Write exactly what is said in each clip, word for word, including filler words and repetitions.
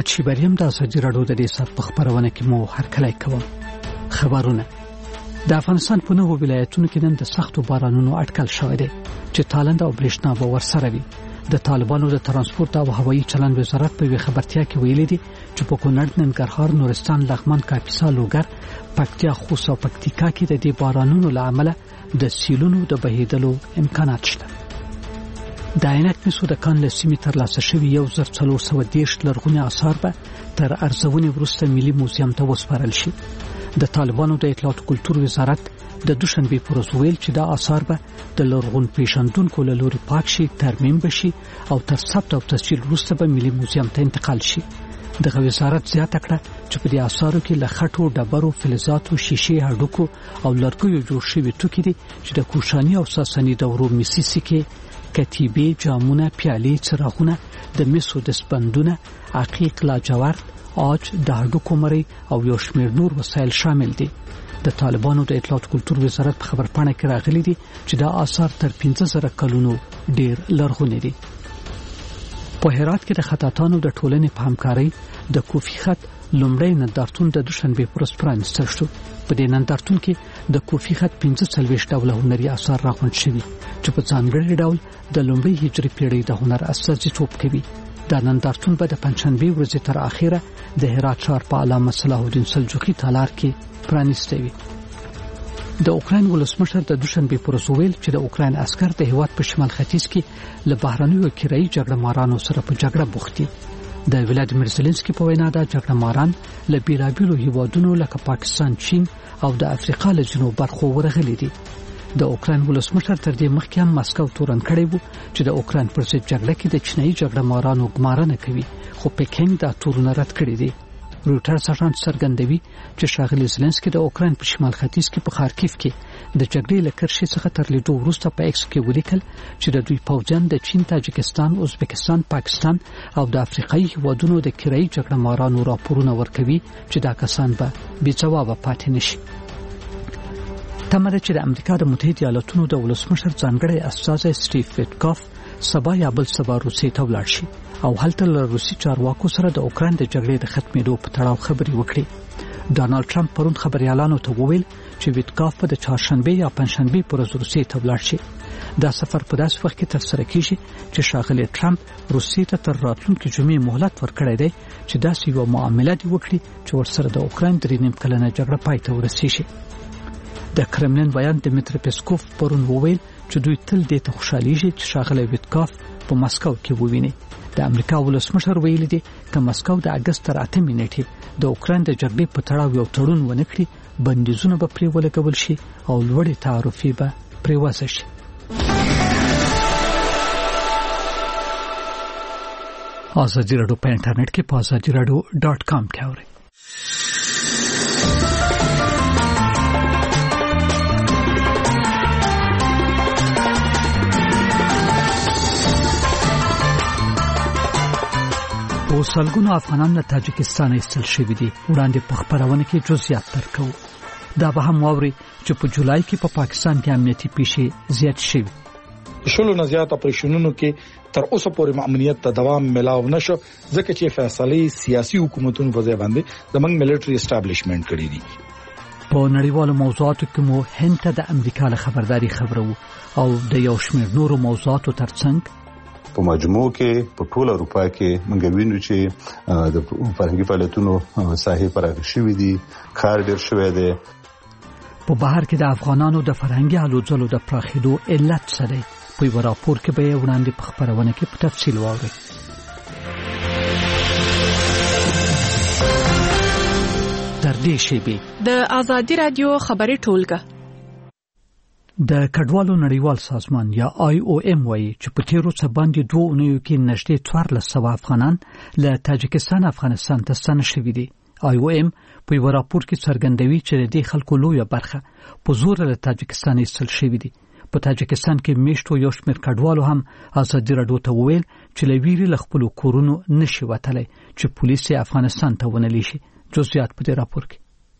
محمد شیبریم د ازادي راډیو د دې سات په خبرونه کې مو هرکلی کوم. خبرونه د افغانستان په نوو ولایتونو کې نن د سختو بارانونو اټکل شوی دی چې تالند او برېښنا به ورسره وي. د طالبانو د ترانسپورت او هوایي چلند وزارت په خبرتیا کې ویلي دي چې په کونړ، ننګرهار، نورستان، لغمان، کاپیسا، لوګر، پکتیا، خوست او پکتیکا کې د دې بارانونو له امله د سیلونو د بهیدلو امکانات شته. د عینک مسو د کان له سیمې ترلاسه شوي یو زر څلور سوه دېرش لرغوني آثار به تر ارزونې وروسته ملي موزیم ته وسپارل شي. د طالبانو د اطلاعات او کلتور وزارت د دوشنبه پر ورځ ویل چې دا آثار به د لرغون پیژندونکو له لوري پاک شي، ترمیم بشي او تر ثبت او تسجیل وروسته به ملي موزیم ته انتقال شي. دغه وزارت زیاته کړه چې په دې آثارو کې له خټو، ډبرو، فلزاتو، شیشې، هډوکو او لرګیو جوړ شوي توکي دي چې د کوشاني او ساساني دورو مسي سکې، کتیبې، جامونه، پیالې، څراغونه، د مسو دستبندونه، عقیق، لاجورد، عاج، د هډوکو مرۍ او یو شمېر نور وسایل شامل دي. د طالبانو د اطلاعات او کلتور وزارت په خبرپاڼه کې راغلي دي چې دا آثار تر پنځه زره کلونو ډیر لرغوني دي. په هرات کې د خطاطانو د ټولنې په همکارۍ د کوفی خط لومړی نندارتون د دوشنبه پر ورځ پرانیستل شو. په دې نندارتون کې د کوفی خط پنځه څلوېښت ډوله هنري آثار راغونډ شوي چې په ځانګړي ډول د لومړۍ هجري پیړۍ د هنر استازیتوب کوي. دا نندارتون به د پنځشنبه ورځې تر اخره د هرات ښار په علامه صلاح الدین سلجوقي تالار کې پرانیسته وي. د اوکراین ولسمشر د دوشنبه پر ورځ ویل چې د اوکراین عسكر د هیواد په شمال ختیځ کې له بهرنیو کرایي جګړه مارانو سره په جګړه بوخت دي. د ولادیمیر زيلنسکي په وینا دا جګړه ماران له بیلابیلو هیوادونو لکه پاکستان، چین او د افریقا له جنوب برخو ورغلي دي. د اوکراین ولسمشر تر دې مخکې هم مسکو تورن کړی وو چې د اوکراین پر ضد جګړه کې د چینایي جګړه مارانو ګمارنه کوي، خو پکینګ دا تورن رد کړی دی. روټرز اژانس څرګندوي چې ښاغلي زيلنسکي د اوکراین په شمال ختیځ کې په خارکیف کې د جګړې له کرښې څخه تر لیدو وروسته په ایکس کې ولیکل چې د دوی پوځیان د چین، تاجکستان، ازبکستان، پاکستان او د افریقایي هیوادونو د کرایي جګړه مارانو راپورونه ورکوي چې دا کسان به بې ځوابه پاتې نشي. تمره چې د امریکا د متحده ایالاتونو د ولسمشر ځانګړی استازی سټیو ویټکاف سبا یا بل سبا روسیې ته ولاړ شي او هلته له روسي چارواکو سره د اوکراین د جګړې د ختمېدو په تړاو خبرې وکړي. ډانلډ ټرمپ پرون خبريالانو ته وویل چې ویټکاف په د چهارشنبه یا پنځشنبه پر ورځ روسیې ته ولاړ شي. دا سفر په داسې وخت کې ترسره کیږي چې ښاغلي ټرمپ روسیې ته تر راتلونکي جمعې مهلت ورکړی دی چې داسې یو معامله دی وکړي چې ورسره د اوکراین درې نیم کلنه جګړه پای ته ورسیږي. د کرملین بیان دمیتری پیسکوف پرون وویل چې دوی تل دې ته خوشاليږي چې ښاغلي ویټکاف په مسکو کې وویني. د امریکا ولسمشر ویلي دی چې مسکو د اگست تر اتمې نیټې د اوکراین د جګړې په تړاو یو تړون ونه کړي، بندیزونه به پرې ولګول شي او لوړې تعرفې به پرې وضع شي. ازادي راډیو په انټرنیټ کې په ازادي راډیو ډاټ کام کې اورئ. او سلګونو افغانان له تاجکستان ایستل شوي دي. وړاندې په خبرونه کې جزئیات درکو. دا به هم واوري چې په جولای کې په پا پاکستان کې امنیتي پیښې زیات شوي. شلو نه زیات اپریشنونو کې تر اوسه پورې امنیت ته دوام ملاو نشو ځکه چې فیصله سیاسي حکومتونو په ځای باندې زمنګ ملټری اسټابلیشمنت کړی دي. په نړیوالو موضوعاتو کې مو هند ته د امریکا له خبرداري خبرو او د یو شمېر نورو موضوعاتو ترڅنګ په مجموع کې په ټول اروپا کې موږ وینو چې د فرهنګي فعالیتونو ساحې پراخې شوې دي، کار ډېر شوی دی. په بهر کې د افغانانو د فرهنګي هلو د پراخېدو علت څه دی؟ په یو راپور کې به وړاندې په خبرونه کې په تفصیل واورئ. تر دې شیبې د ازادي رادیو خبري ټولګه د کډوالو نړیوال سازمان یا آی او ایم وایي چې په تیرو څه باندې دوه اونیو کې نږدې څوارلس سوه افغانان له تاجکستان افغانستان ته ستانه شوي دي. آی او ایم په یو راپور کې څرګندوي چې د دې خلکو لویه برخه په زور له تاجکستان ایستل شوي دي. په تاجکستان کې میشتو یو شمېر کډوالو هم ازادي راډیو ته وویل چې له ویرې له خپلو کورونو نشي وتلی چې پولیس افغانستان ته ونه لیشي. جزئیات په دې راپور کې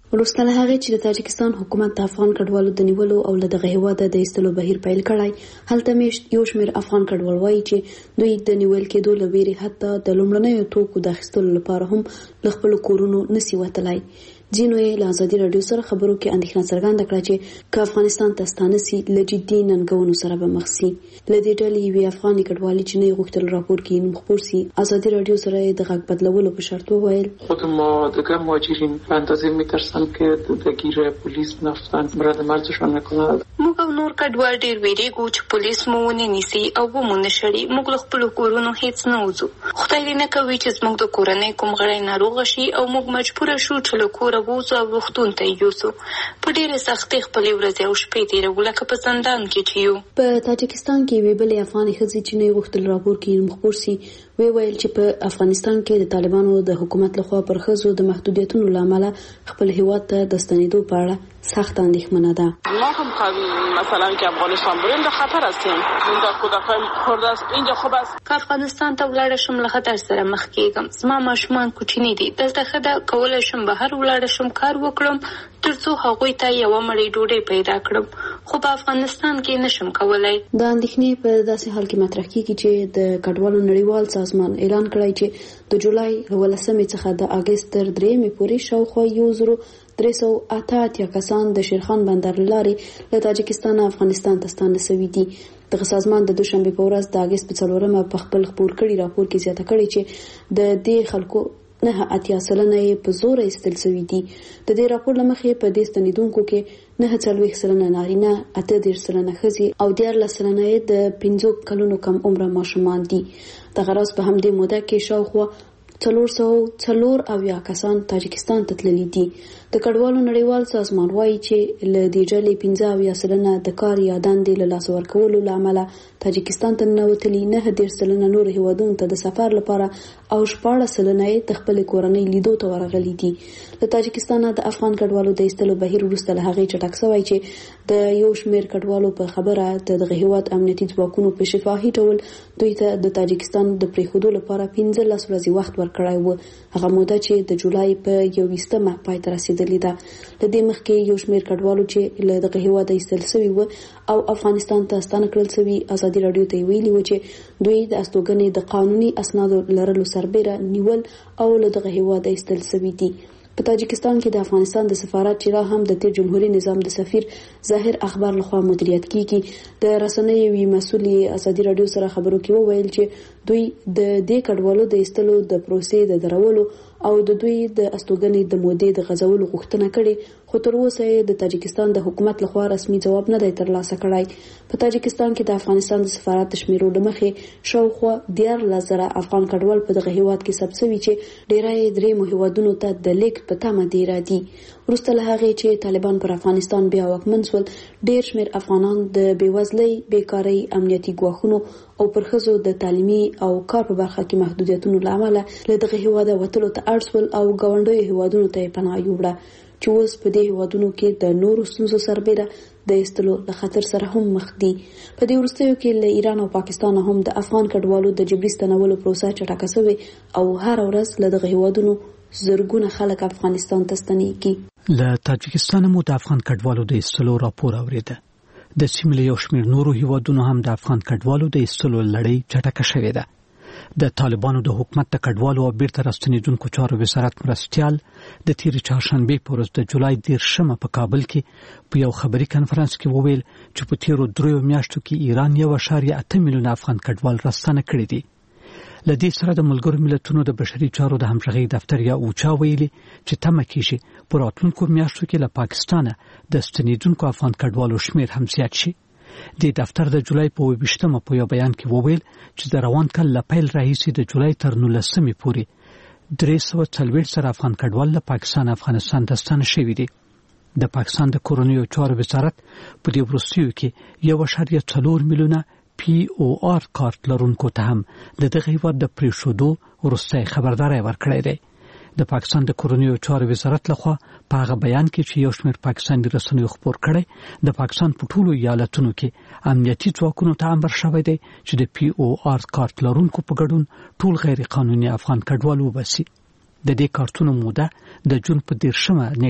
وروسته له هغې چې د تاجکستان حکومت د افغان کډوالو د نیولو او له دغه هیواده د ایستلو بهیر پیل کړی، هلته مې یو شمېر افغان کډوال وایي چې دوی د نیول کېدو له ویرې حتی د لومړنیو توکو د اخیستلو لپاره هم له خپلو کورونو نسي وتلی. ځینو یې له ازادي راډیو سره خبرو کې اندېښنه څرګنده کړه چې که افغانستان ته ستانه سي له جدي ننګونو سره به مخ سي. له دې ډلې یوې افغاني کډوالې چې نه یې غوښتل راپور کې نوم خپور سي، ازادي راډیو سره یې د غږ بدلولو په شرط وویل خود ما دیگه مهاجرین به اندازه میترسن که درگیر پلیس نفتن مرد مرزشان نکنند. موږ او نور کډوال ډېر ویریږو چې پولیس مو ونه نیسي او ومو نه شړي. موږ له خپلو کورونو هیڅ نه وځو. خدای دې نه کوي چې زموږ د کورنۍ کوم غړی ناروغه شي او موږ مجبوره شو چې له کوره ووځو او روغتون ته یوسو. په ډېرې سختۍ خپلې ورځې او شپې تېروو لکه په زندان کې چې یو. په تاجکستان کې یوې بلې افغانې ښځې چې نه یې غوښتل راپور کې نوم خپور سي وی ویل چې په افغانستان کې د طالبانو د حکومت لخوا پر ښځو د محدودیتونو له امله خپل هیواد ته د ستنېدو په اړه سخت اندېښمنه ده. ما هم مثلا که افغانستان بریم در خطر هستیم. اینجا کودکان خورده است، اینجا خوب است. که افغانستان ته ولاړ شم له خطر سره مخ کېږم. زما ماشومان کوچني دي. دلته ښه ده کولی شم بهر ولاړ شم کار وکړم ترڅو هغوی ته یوه مړۍ ډوډۍ پیدا کړم، خو په افغانستان کې نشم کولی. دا اندېښنې په داسې حال کې مطرح کېږي چې د کډوالو نړیوال سازمان اعلان کړی چې د جولای ولسمې څخه د اګست تر درېیمې پورې شاوخوا یو زرو درې سوه اته اتیا کسان د شیرخان بندر له لارې له تاجکستان افغانستان ته ستانه سوي دي. دغه سازمان د دوشنبې په ورځ د اګست په څلورمه په خپل خپور کړي راپور کې زیاته کړې چې د دې خلکو نه اتیا سلنه یې په زور ایستل سوي دي. د دې راپور له مخې په دې ستنېدونکو کې نه څلوېښت سلنه نارینه، اته دېرش سلنه ښځې او دیارلس سلنه یې د پنځو کلونو کم عمره ماشومان دي. دغه راز په همدې موده کې شاوخوا څلور سوه څلور اویا کسان تاجکستان ته تللي دي. د کډوالو نړیوال سازمان وایي چې له دې ډلې پنځه اویا سلنه د کار یا دندې له لاسه ورکولو له امله تاجکستان ته ننوتلي، نه دېرش سلنه نور هیوادونو ته د سفر لپاره او شپاړس سلنه یې د خپلې کورنۍ لیدو ته ورغلي دي. له تاجکستانه د افغان کډوالو د ایستلو بهیر وروسته له هغې چټک شوی چې د یو شمېر کډوالو په خبره د دغه هیواد امنیتي ځواکونو په شفاهي ډول دوی ته د تاجکستان د پرېښودو لپاره پنځلس ورځې وخت ورکړی و، هغه موده چې د جولای په یوویشتمه پای ته رسېدلې ده. له دې مخکې یو شمېر کډوالو چې له دغه هیواده ایستل سوي و او افغانستان ته ستانه کړل سوي ازادي راډیو ته ویلي و چې دوی د استوګنې د قانوني اسنادو لرلو سربیره نیول او له دغه هیواده ایستل سوي دي. په تاجکستان کې د افغانستان د سفارت چې لا هم د تیر جمهوریت نظام د سفیر ظاهر اخبار لخوا مدیریت کیږي، د رسنیو وی مسولې ازادي راډیو سره خبرو کې وویل چې دوی د دې کډوالو د ایستلو د پروسې د درولو او د دوی د استوګنې د مودې د غځولو غوښتنه کړې، خو تر اوسه د تاجکستان د حکومت لخوا رسمي ځواب نه دی ترلاسه کړی. په تاجکستان کې د افغانستان د سفارت د شمیرو له مخې شاوخوا دیارلس زره افغان کډوال په دغه هیواد کې ثبت شوي چې ډیری یې درېیمو هیوادونو ته د لیږد په تمه دي راځي. وروسته له هغې چې طالبان پر افغانستان بیا واکمن شول، ډېر شمېر افغانان د بېوزلۍ، بیکارۍ، امنیتي ګواښونو او پر ښځو د تعلیمي او کار په برخه کې محدودیتونو له امله له دغه هیواده وتلو ته اړ شول او ګاونډیو هیوادونو ته یې پناه یووړه چې اوس په دې هیوادونو کې د نورو ستونزو سربیره د ایستلو له خطر سره هم مخ دي. په دې وروستیو کې له ایران او پاکستان هم د افغان کډوالو د جبري ستنولو پروسه چټکه شوې او هر ورځ له دغه هیوادونو زرګونه خلک افغانستان ته ستنېږي. له تاجکستان مو د افغان کډوالو د ایستلو راپور اوریده. د سیمې له یو شمېر نورو هیوادونو هم د افغان کډوالو د ایستلو لړۍ چټکه شوې ده. د طالبانو د حکومت د کډوالو او بیرته راستنېدونکو چارو وزارت مرستیال د تیرې چهارشنبې په ورځ د جولای دېرشمه په کابل کې په یو خبري کنفرانس کې وویل چې په تیرو دریو میاشتو کې ایران یو اعشاریه اته میلیونه افغان کډوال راستنه کړي دي. له دې سره د ملګرو ملتونو د بشري چارو د همغږۍ دفتر یا اوچا ویلي چې تمه کیږي په راتلونکو میاشتو کې له پاکستانه د ستنېدونکو افغان کډوالو شمېر هم زیات شي. د دفتر د جولای په اوویشتمه په یو بیان کې وویل چې د روان کال له پیل راهیسې د جولای تر نولسمې پورې درې سوه څلوېښت زره افغان کډوال له پاکستان افغانستان ته ستانه شوي دي. د پاکستان د کورنیو چارو وزارت په دې وروستیو کې یو اعشاریه څلور میلیونه پی او آر کارت لرونکو ته هم د دغه هیواد د پرېښودو وروستی خبرداری ورکړی دی. د پاکستان د کورنیو چارو وزارت لخوا په هغه بیان کې چې یو شمېر پاکستاني رسنیو خپور کړی، د پاکستان په ټولو ایالتونو کې امنیتي ځواکونو ته امر شوی دی چې د پی او آر کارت لرونکو په ګډون ټول غیر قانوني افغان کډوال وباسي. د دې کارتونو موده د جون په دېرشمه نیټه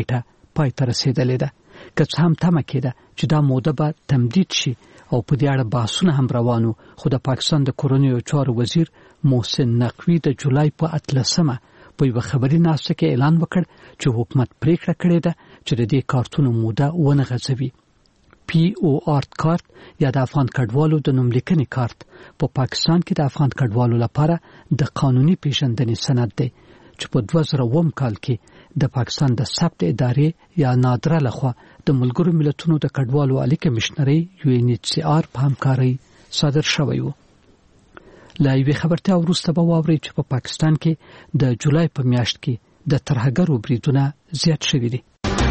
پای ته رسیدلې ده. که څه هم تمه کېده چې دا موده به تمدید شي او په دې اړه بحثونه هم روانو، خو د پاکستان د کورنیو چارو وزیر محسن نقوی د جولای په اتلسمه په یو خبري ناسته کې اعلان وکړ چې حکومت پریکړه کړې ده چې د دې کارتونو موده ونه غځوي. پی او آر کارت یا د افغان کډوالو د نوملیکنې کارت په پا پاکستان کې د افغان کډوالو لپاره د قانوني پیژندنې سند دی چې په دوه زره اووه کال کې د پاکستان د ثبت ادارې یا نادره لخوا د ملګرو ملتونو د کډوالو عالی کمشنري یو ان ایچ سی آر په همکارۍ صادر شوی و. لا یوې خبرته وروسته به واوري چې په پا پاکستان کې د جولای په میاشت کې د ترهګرو بریدونه زیات شوي دي.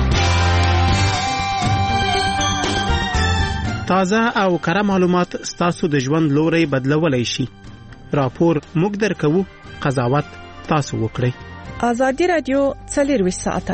تازه او کره معلومات ستاسو د ژوند لوري بدلولای شي. راپور موږ درکو، قضاوت تاسو وکړئ. آزادی رادیو څلور ساعته.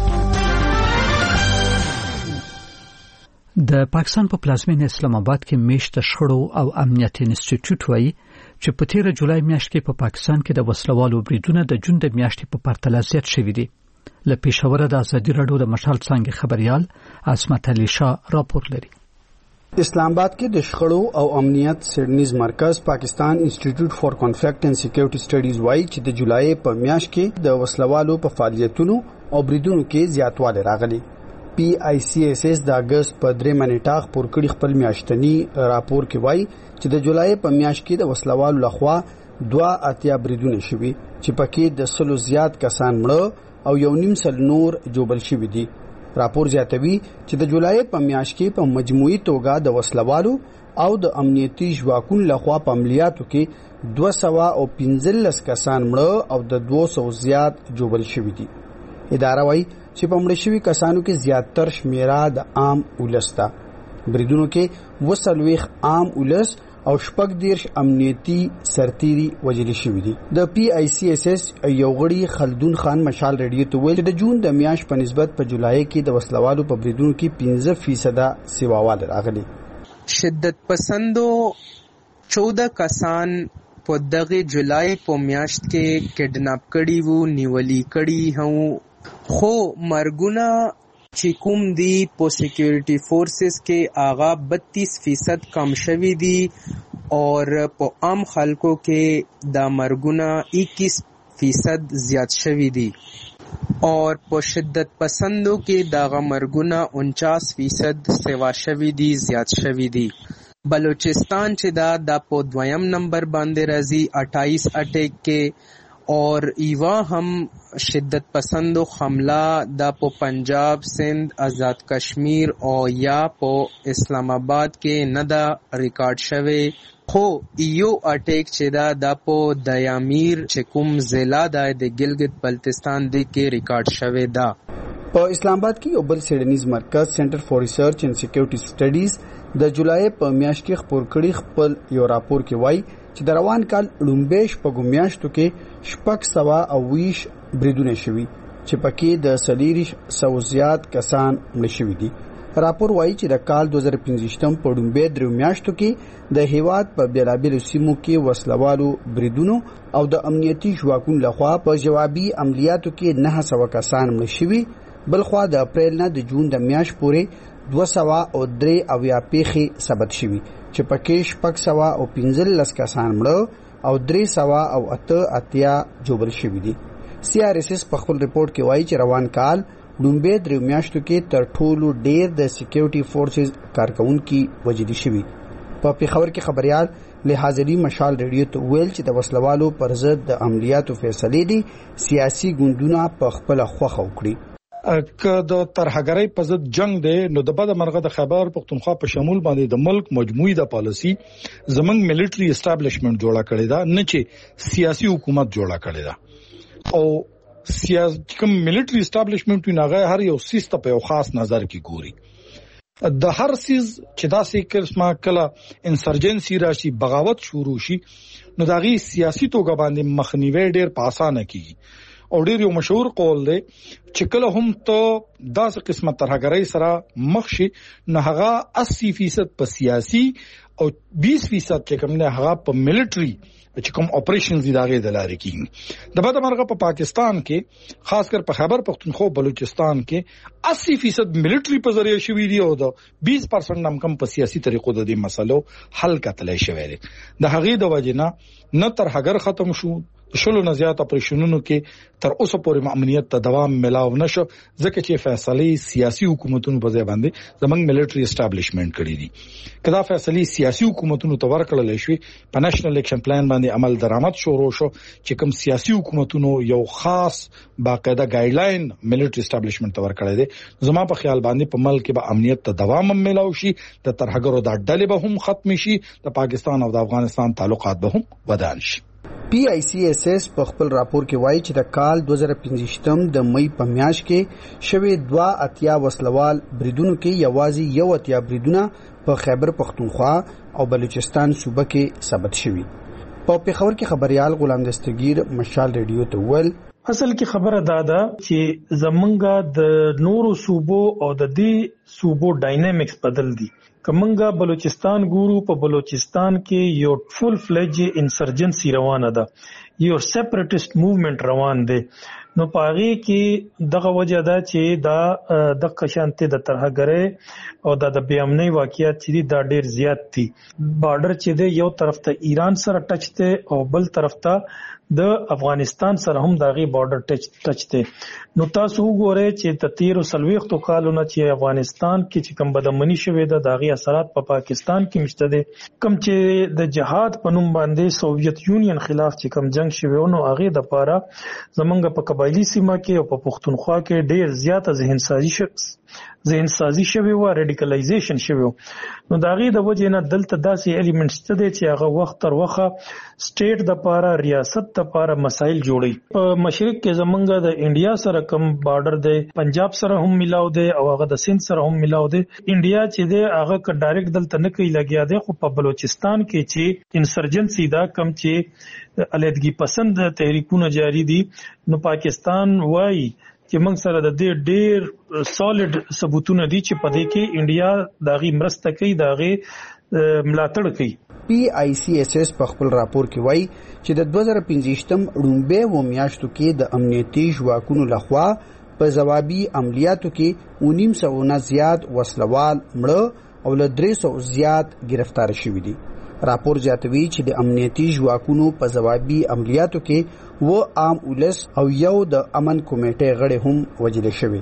د پاکستان په پلازمینه اسلام آباد کې میشت شخړو او امنیت انسټیټیوټ وایي چې په تیر جولای میاشت کې په پا پاکستان کې د وسلوالو بریدونه د جون د میاشتې په پرتله زیات شوي دي. له پېښوره د آزادی رادیو د مشال څنګه خبريال عصمت علي شاه راپور لري. اسلام آباد کې د شخړو او امنیت سیډنیز مرکز پاکستان انسټیټیوټ فار کانفلکټ اینڈ سکیورټي سټډیز وایي چې د جولای په میاشت کې د وسلوالو په فعالیتونو او بریدونو کې زیاتوالی راغلی. پی آی سی ایس ایس د اگست په درې منټه خبر کړي خپل میاشتنی راپور کې وایي چې د جولای په میاشت کې د وسلوالو لخوا دوه اتیا بریدونه شوي چې پکې د سلو زیات کسان مړه او یو نیم سل نور جوړل شوي دي. راپور زیاتوي چې د جولای په میاشت کې په مجموعي توګه د وسلوالو او د امنیتي ځواکونو لخوا په عملیاتو کې دوه سوه او پنځلس کسان مړه او د دوه سوه زیات جوړل شوي دي. اداره وایي چې په مړ شوي کسانو کې زیاتره شمیره د عام ولس ده. بریدونو کې وسلويخ عام ولس او شپږ دیرش امنیتي سرتيري وجل شوي دي. د پی آی سی ایس ایس یو غړي خلدون خان مشال ریډیو ته ویل چې د جون د میاشت په نسبت په جولای کې د وسلوالو په بریدونو کې پنځه فیصد سیواوال راغلي. شدت پسندو چودہ کسان په دغه جولای په میاشت کې کډناپ کړي وو، نیولي کړي هو، خو مرګونه چې کوم دی په سیکیورټي فورسز کې آغا بتیس فیصد کم شوی دی اور په عام خلکو کې دا مرګونه اکیس فیصد زیات شوی دی اور په شدت پسندو کې دا مرګونه انچاس فیصد سوا شوی دی زیات شوی دی. بلوچستان چې دا د په دویم نمبر باندې راځي اٹھائیس اٹیک کې اور ایوا هم شدت پسندو حمله د په پنجاب، سندھ، آزاد کشمیر او یا په اسلام آباد کې نه دا ریکارډ شوی، خو یو اٹیک چې دا د په دیامیر چې کوم ضلع د ګلګت بلتستان دی کې ریکارډ شوی دا. په اسلام آباد کې یو بل سیډنیز مرکز سنټر فار ریسرچ اینڈ سکیورټي سټډیز د جولای په میاشت کې خبر کړي خپل یو راپور کې وایي چې د روان کال لومبېش په ګمیاشتو کې شپږ سوه او ویش بریدونه شوي چې پکې د سلیریش سو زیات کسان مړه شوي دي. راپور وایي چې د کال دوه زره پنځویشتم په لومبې درې میاشتو کې د هیواد په بیلابیلو سیمو کې وسلوالو بریدونو او د امنیتي ځواکونو لخوا په جوابي عملیاتو کې نه سوه کسان مړه شوي. بلخوا د اپریل نه د جون د میاشت پورې دوه سوه او درې اویا پیښې ثبت شوي چې پکې شپږ سوه او پنځلس کسان مړه او درې سوه او اته اتیا جوړل شوي دي. سی آر ایس ایس په خپل ریپورت کې وایي چې روان کال لومبې درې میاشتو کې تر ټولو ډېر د سکیورټي فورسز کارکونکي وژل شوي. په پیښور کې خبريال لحاظري مشال ریډیو ته ویل چې د وسلوالو پر ضد د عملیاتو فیصلې دي سیاسي ګوندونه په خپل خوخه وکړي. که د ترهګرۍ په ضد جنگ دی نو د بده مرغه د خیبر پختونخوا په شمول باندې د ملک مجموعي د پالیسی زمنګ ملټري اسټابلیشمنت جوړه کړی دا، نه چې سیاسي حکومت جوړه کړی دا. او سیاسي کوم ملټري اسټابلیشمنت نه هر یو سیستم په یو خاص نظر کې ګوري. د هر سیز چې داسې کلمه کله انسرجنسي راشي، بغاوت شروع شي، نو دغه سیاسي توګه باندې مخنیوي ډېر په اسانه کیږي. او ډیر یو مشهور قول دی چې کله هم ته داسې قسمه ترهګرۍ سره مخ شي نه هغه اسی فیصد په سیاسي او بیس فیصد چې کوم نه هغه په ملټري چې کوم اپریشنز دي داغه د لارې کیږي د بده مرغه په پاکستان کې خاص کر په خیبر پختونخوا بلوچستان کې اسی فیصد ملټري په ذریعہ شوی دی او د بیس پرسنټ نم کم په سیاسي طریقو د دې مسلو حل کتلای شوی دی د هغې د وجنه نه تر هغه ختم شو شلو نه زیات اپریشنونو کې تر اوسه پورې امنیت ته دوام ملاو نشو ځکه چې فیصله سیاسي حکومتونو په ځای باندې زمنګ ملټري اسټابلیشمنت کړی دي کدا فیصله سیاسي حکومتونو ته ورکړل شي په نېشنل الیکشن پلان باندې عمل درآمد شروع شو چې کوم سیاسي حکومتونو یو خاص باقاعده ګایډلاین ملټري اسټابلیشمنت ته ورکړی دي زما په خیال باندې په ملک کې به امنیت ته دوام ملاو شي د ترهګرو د ډلې به هم ختم شي د پاکستان او د افغانستان تعلقات به هم ودان شي پی آئی سی ایس ایس په خپل راپور کې وایي چې د کال دوه زره پنځه د مئی په میاشت کې شوی دوه اتیا وسلوال بریدونو کې یوازې یو اتیا بریدونه په خیبر پختونخوا او بلوچستان صوبه کې ثبت شوي. په پیښور کې خبريال غلام دستگیر مشال ریډیو ته ول اصل کې خبره دا ده چې زمونږه د نورو صوبو او د دې صوبو ډاینامیکس بدل دي. کمنګا بلوچستان ګورو په بلوچستان کې یو فول فلیج انسرجنسی روانه ده یو سیپریټیسټ موومېنټ روان دی نو پاغي کې دغه وجه ده چې دا د قشانته د ترهګرۍ او د بې امنۍ واقعیت چې دا ډیر زیات دي بارډر چې دی یو طرف ته ایران سره ټچ دی او بل طرف ته د افغانستان سره هم داغي بارډر ټچ ټچ دی نو تاسو وګورئ چې د تیر سلويختو کالونو چې افغانستان کې چې کوم بدمنی شوې ده داغي اثرات په پا پاکستان کې مشته دي کوم چې د جهاد په نوم باندې سوویت یونین خلاف چې کوم جنگ شوی نو هغه د پاره زمونږ په قبایلی سیمه کې او په پښتونخوا کې ډیر زیاته ذهن سازي شخص ذهن سازي شوی و ریډیکلایزیشن شوی نو داغي د وجه نه دلته داسې الیمنټس ته دي چې هغه وخت تر وخت سټیټ د پاره ریاست د پاره مسایل جوړي په مشرق کې زمونږ د انډیا سره کوم بارډر دی پنجاب سره هم ملاو دی او هغه د سند سره هم ملاو دی انډیا چې دی هغه ک ډایرکټ دلته نه کوي لګیا دی خو په بلوچستان کې چې انسرجنسی دا کم چې علیحدګي پسند تحریکونه جاری دي نو پاکستان وایي چې موږ سره د دې ډېر سالډ ثبوتونه دي چې په دې کې انډیا داغي مرسته کوي داغي ملاتړ کوي. پی آئی سی ایس ایس په خپل راپور کې وایي چې د دوه زره پنځه رومبه و میاشتو کې د امنیتي ځواکونو لخوا په ځوابي عملیاتو کې نیم سوه نه زیات وسلوال مړه او له درې سوه زیات گرفتار شوي دي. راپور زیاتوي چې د امنیتي ځواکونو په ځوابي عملیاتو کې و عام ولس او یو د امن کمیټې غړي هم وژل شوي.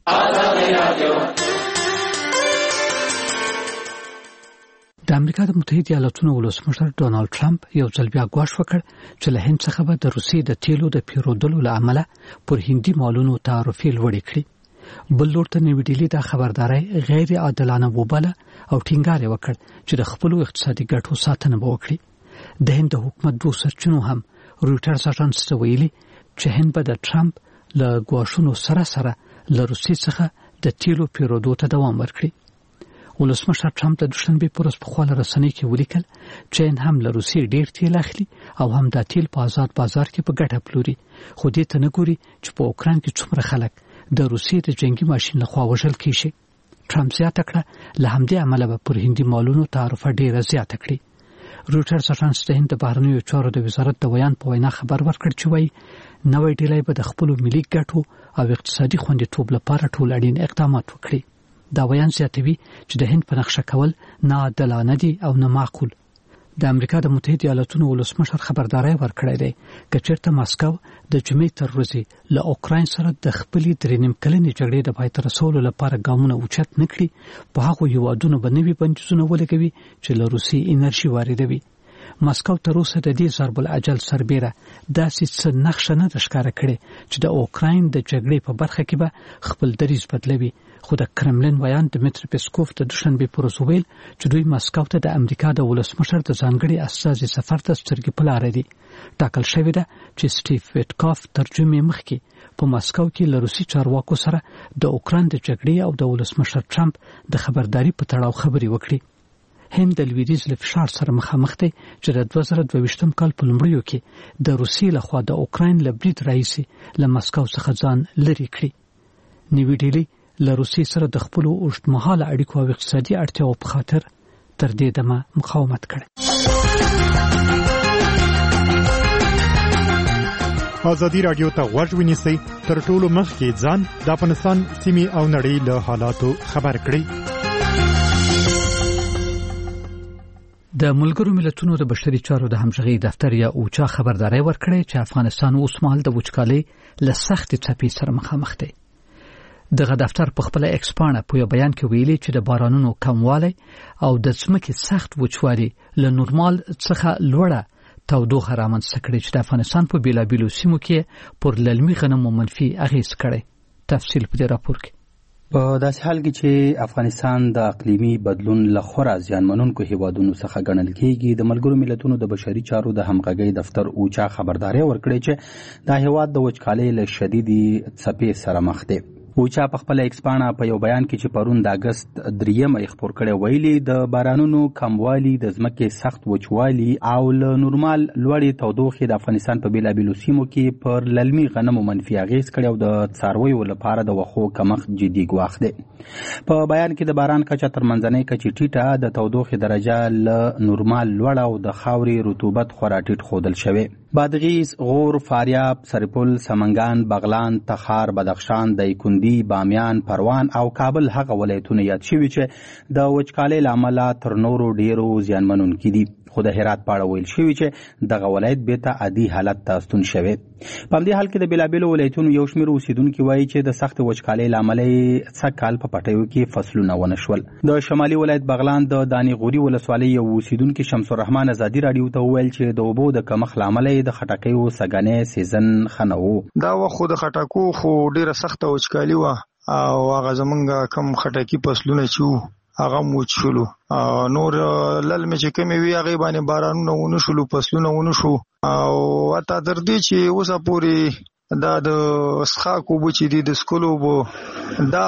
د امریکا د متحده ایالاتونو ولسمشر ډونالد ټرمپ یو ځل بیا ګواښ وکړ چې له هند څخه به د روسیې د تیلو د پیرودلو له امله پر هندي مالونو تعرفې لوړې کړي. بل لور ته نوې ډیلي دا خبرداري غیر عادلانه وباله او ټینګار وکړ چې د خپل اقتصادي ګټو ساتنه وکړي. د هند حکومت دوه سرچینو هم رويټرز اژانس ته ویلي چې هند به د ټرمپ له ګواښونو سره سره له روسیې څخه د تیلو پیرودو ته دوام ورکړي. ولسمشر ټرمپ د دوشنبه پر ورځ په خپل رسنۍ کې ولیکل چې هند هم له روسیې ډیر تیل اخلي او هم د تیل په آزاد بازار کې په ګټه پلوري خو دې ته نه ګوري چې په اوکران کې څومره خلک د روسیې د جنگي ماشين لخوا وژل کیږي. ټرمپ زیاته کړه له همدې عمله به پر هندي مالونو تعرفه ډیره زیاته کړي. رويټرز اژانس د هند بهرنیو چارو د وزارت د بیان په وینا خبر ورکړ چې وایي نوې ډیلي به د خپل ملي ګټو او اقتصادي خوندیتوب لپاره ټول اړین اقدامات وکړي. دا بیان زیاتوي چې د هند په نقشه کول نه عادلانه دي او نه معقول. د امریکا د متحده ایالاتونو ولسمشر خبرداري ورکړی دی چې چیرته ماسکو د جمعې تر ورځې له اوکرين سره د خپلې درې نیم کلنې جګړې د پای ته رسولو لپاره ګامونه اوچت نکړي په هغه هیوادونو باندې بندیزونه ولګوي چې له روسي انرژي واردوي. ماسکو تر اوسه د دې ضرب العجل سربېره داسې څه نقشه نه ښکاره کړې چې د اوکرين د جګړې په برخه کې به خپل دریځ بدلوي خو د کرملین ویان دمیتری پیسکوف د دوشنبه پر ورځ ویل چې دوی ماسکو ته د امریکا د ولسمشر د ځانګړي استازي سفر ته سترګې په لار دي. ټاکل شوی ده چې سټیف ویټکاف ترجمه مخکې په ماسکو کې له روسي چارواکو سره د اوکران د جګړې او د ولسمشر ټرمپ د خبرداري په تړاو خبري وکړي. هند د لویدیځ له فشار سره مخامخ دی چې د دوه زره دوه ویشتم کال په لومړیو کې د روسیې لخوا د اوکراین له برید راهیسې له مسکو څخه ځان لرې کړي. نوې ډیلي له روسیې سره د خپلو اوږدمهاله اړیکو او اقتصادي اړتیاو په خاطر تر دې دمه مقاومت کړی. ازادي رادیو ته غوږ ونیسئ، تر ټولو مخکې ځان د افغانستان سیمې او نړۍ له حالاتو خبر کړئ. د ملګرو ملتونو د بشري چارو د همغږي دفتر یا اوچا خبرداري ورکړې چې افغانستان اوس مهال د وچکالۍ له سختې څپې سره مخامخ دی. دغه دفتر په خپل ایکس پاڼه په یو بیان کې ویلي چې د بارانونو کموالی او د ځمکې سخت وچوالي له نورمال څخه لوړه تودوخه رامنځته کړې چې د افغانستان په بیلابیلو سیمو کې پر للمي غنمو منفي اغیز کړي. تفصیل په دې راپور کې. په داسې حال کې چې افغانستان د اقلیمي بدلون له خورا زیانمنونکو هیوادونو څخه ګڼل کېږي، د ملګرو ملتونو د بشري چارو د همغږۍ دفتر اوچا خبرداري ورکړې چې دا هیواد د وچکالۍ له شدیدي څپې سره مخ دی. اوچا په خپل ایکس پاڼه په یو بیان کې چې پرون د اگست دریم خپور کړی ویلي د بارانونو کموالی، د ځمکې سخت وچوالي او له نورمال لوړې تودوخې د افغانستان په بیلابیلو سیمو کې پر للمي غنمو منفي اغیز کړی او د څارویو لپاره د وښو کمښت جدي ګواښ دی. په بیان کې د باران کچه تر منځنۍ کچې ټیټه، د تودوخې درجه له نورمال لوړه او د خاورې رطوبت خورا ټیټ ښودل شوی. بادغیس، غور، فاریاب، سرپل، سمنګان، بغلان، تخار، بدخشان، دایکنډي، بامیان، پروان او کابل هغه ولایتونه یاد شوي چې د وچکالۍ له امله تر نورو ډیرو زیانمنونکي دي. خو د هرات په اړه ویل شوي چې دغه ولایت بیرته عادي حالت ته ستون شوی. په همدې حال کې د بیلابیلو ولایتونو یو شمېر اوسیدونکي وایي چې د سختې وچکالۍ له امله یې سږ کال په پټیو کې فصلونه ونه شول. د شمالي ولایت بغلان د دانې غوري ولسوالۍ یو اوسیدونکي شمس الرحمن ازادي راډیو ته وویل چې د اوبو د کمښت له امله د خټکیو سږنی سیزن ښه نه و. دا وخت خو د خټکو خو ډېره سخته وچکالي وه او هغه زمونږ کم خټکي فصلونه چې وو هغه موچ شولو. نور للمې چې کمې وي هغې باندې بارانونه ونه شولو، فصلونه ونه شو او حتی تر دې چې اوسه پورې دا د څښاک اوبه چې دي د څښلو اوبه دا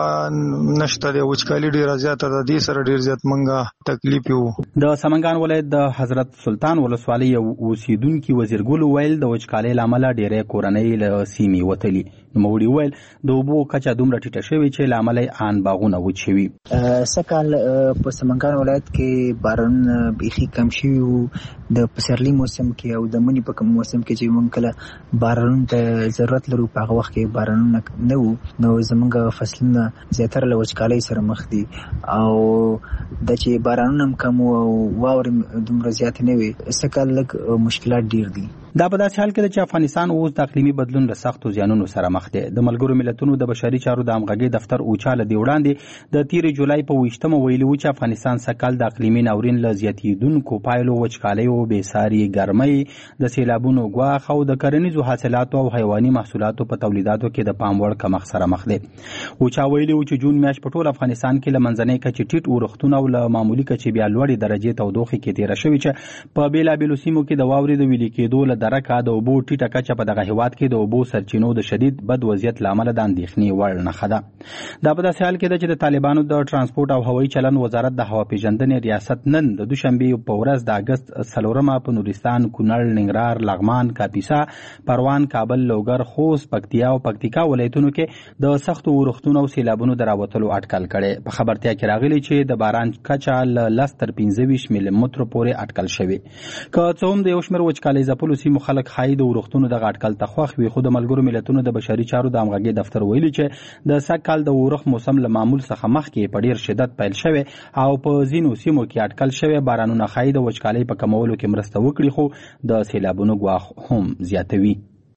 نشته دی. وچکالي ډېره زیاته ده، دې سره ډېر زیات منګه تکلیف وو. د سمنګان ولایت د حضرت سلطان ولسوالۍ یو اوسیدونکي وزیرګل وویل د وچکالۍ له امله ډېری کورنۍ له سیمې وتلي. نوموړي وویل د اوبو کچه دومره ټیټه شوې چې له امله یې ان باغونه وچ شوي. سږکال په سمنګان ولایت کې بارانونه بیخي کم شوي وو. د پسرلي موسم کې او د مني په کوم موسم کې چې موږ کله بارانونو ته ضرورت لرو په هغه وخت کې بارانونه نه وو، نو زموږ فصلونه زیاتره له وچکالۍ سره مخ دي او د چې بارانونه هم کم او واورې دومره زیاتې نه وي، سږکال لږ مشکلات ډېر دي. دا په داسې حال کې ده چې افغانستان اوس د اقلیمي بدلون له سختو زیانونو سره مخ دی. د ملګرو ملتونو د بشري چارو د همغږۍ دفتر اوچا له دې وړاندې د تېرې جولای په ویشتمه ویلي و چې افغانستان سږکال د اقلیمي ناورین له زیاتېدونکو پایلو، وچکالیو، بېساري ګرمۍ، د سیلابونو ګواښ او د کرنیزو حاصلاتو او حیواني محصولاتو په تولیداتو کې د پام وړ کمښت سره مخ دی. اوچا ویلي و چې جون میاشت په ټول افغانستان کې له منځنۍ کچې ټیټ اورښتونه او له معمولي کچې بیا لوړې درجې تودوخې کې تېره شوې چې په بېلابېلو سیمو کې د واورې د ویلي کېدو له درکه د اوبو ټیټه کچه په دغه هیواد کې د اوبو سرچینو د شدید بد وضعیت له امله د اندېښنې وړ نښه ده. دا په داسې حال کې ده چې د طالبانو د ټرانسپورټ او هوایي چلن وزارت د هوا پیژندنې ریاست نن د دوشنبې په ورځ د اګست څلورمه په نورستان، کونړ، ننګرهار، لغمان، کاپیسا، پروان، کابل، لوګر، خوست، پکتیا او پکتیکا ولایتونو کې د سختو اورښتونو او سیلابونو د راوتلو اټکل کړی. په خبرتیا کې راغلي چې د باران کچه له لس تر پنځه ویشت میلي مترو پورې اټکل شوې. که څه هم د یو شمېر وچکالۍ ځپلو سیمو خلک ښایي د اورښتونو دغه اټکل ته خوښ وي، خو د ملګرو ملتونو د بشري چارو د همغږۍ دفتر ویلي چې د سږ کال د اورښت موسم له معمول څخه مخکې په ډېر شدت پیل شوی او په ځینو سیمو کې اټکل شوی بارانونه ښایي د وچکالۍ په کمولو کې مرسته وکړي، خو د سیلابونو ګواښ هم زیاتوي.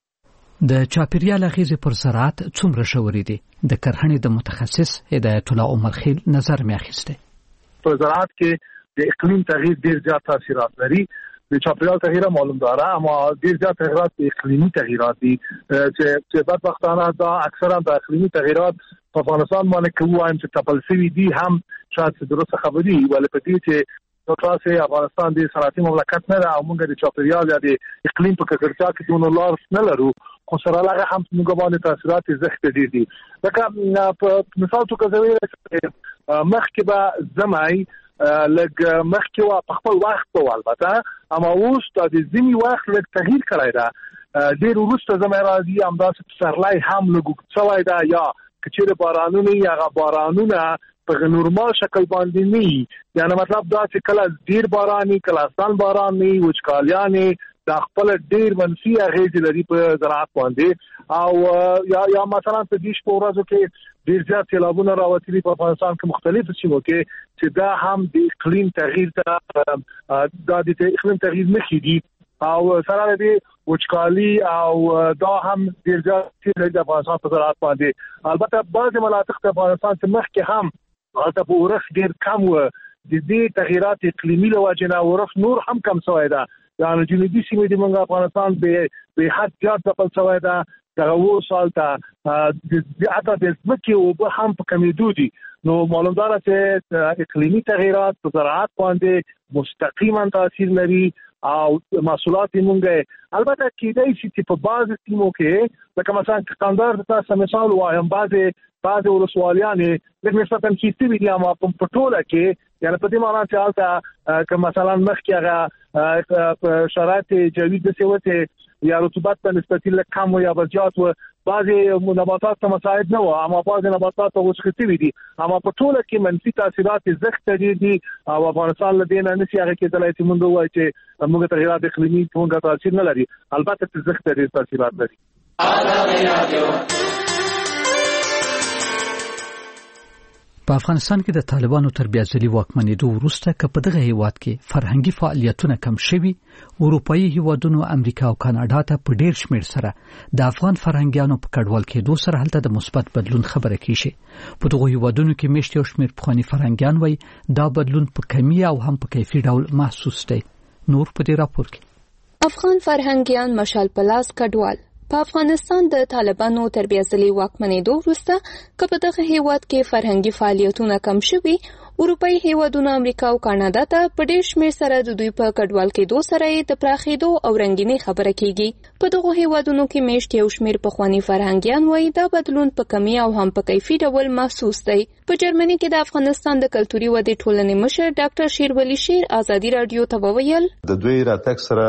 د چاپیریال اغیزې پر زراعت څومره ژورې دي؟ د کرهڼې د متخصص هدایت الله عمر خیل نظر مې اخیسته. په زراعت کې د اقلیم تغییر ډېر زیات تاثیرات لري. د چاپیریال تغییر معلوم داره، اما ډېر زیات تغییرات اقلیمي تغییرات دي چې بدبختانه دا اکثرا د اقلیمي تغییرات په افغانستان باندې کوم چې تپل شوي دي هم شاید درسته خبري ولې په دې چې نو تاسو افغانستان د صنعتي مملکت نه او موږ د چاپیریال یا د اقلیم په ککړتیا کې دونه لار نه لرو، خو سره هغه هم موږ باندې تاثیرات زیات دي دي لکه په مثال تو کوي مخکې به زمای لګ مخکې وا په خپل وخت په البته اما اوس د ځینی وخت لږ تغییر کړی دا ډیر وروسته زموږ راځي همداسې سرلای هم لګو څوای دا یا کچېره بارانونه یا بارانونه په نورمال شکل باندې نه یعنی مطلب دا چې کله ډیر باراني کله سان باران نه وچکالیانه دا خپل ډیر منفي اغیز لري په زراعت باندې او یا یا مثلا په دې شپه ورځو کې ډیر زیات سیلابونه راوتلي په افغانستان کې مختلفو سیمو کې چې دا هم د اقلیم تغییر ته دا د اقلیم تغییر نه کیږي او سره دې وچکالي او دا هم ډیر زیات د افغانستان په زراعت باندې البته بعض مناطق د افغانستان څخه مخکې هم البته په ورخ ډیر کم و د دې تغیرات اقلیمي له وجې نه ورخ نور هم کم شوی دا یعنی جنوبي سیمې د منګ افغانستان به به حد زیات ځپل شوی دا دغه و سال ته د اته د ځمکې او به هم په کمیدو دي نو معلوم ده چې اقلیمي تغیرات په زراعت باندې مستقیما تاثیر لري او محصولات موږ البته کېدای شي چې په بعض سیمو کې لکه مثلا کندهار تاسو مثال وایم بعضه بعضه ولسوالیانې لکه مثلا کیسې وی دي اما په ټوله کې یعنی په دې معنی چې حالت که مثلا مخکې هغه شرایط جوی د سیوته یا رطوبت په نسبت له کم یا زیات و بعضی نباتات ته مساعد نه و اما بعضی نباتات وسختي وي دي اما په ټوله کې منفي تاثیرات زخت دي او افغانستان له دینه نشي هغه کې دلایل چې موږ وایو چې موږ تغیرات اقلیمي څنګه تاثیر نه لري البته زخت دي تاثیرات لري په افغانستان کې د طالبانو تر بیا ځلي واکمنېدو وروسته که په دغه هیواد کې فرهنګي فعالیتونه کم شوي اروپאי هیوادونو امریکا او کاناډا ته په ډیر شمېر سره د افغان فرهنګیانو په کډوال کېدو سره هلته د مثبت بدلون خبره کیږي په دغه هیوادونو کې مشت یو شمېر پخوانی فرهنګیان وایي دا بدلون په کمی او هم په کیفي ډول محسوس دی نور په دې راپور کې افغان فرهنګیان مشال پلاس کډوال په افغانستان د طالبانو تر بیا ځلي واکمنېدو وروسته که په دغه هیواد کې فرهنګي فعالیتونه کم شوي اروپאי هیوادونو امریکا او کاناډا ته په ډیر شمېر سره د دوی په کډوال کېدو سره د پراخېدو او رنګینۍ خبره کیږي په دغه هیوادونو کې میشت یو شمېر پخوانی فرهنګیان وایي دا بدلون په کمی او هم په کیفي ډول محسوس دی په جرمني کې د افغانستان د کلتوري ودې ټولنې مشر ډاکټر شیرولی شیر ازادي رادیو ته وویل د دوی راتګ سره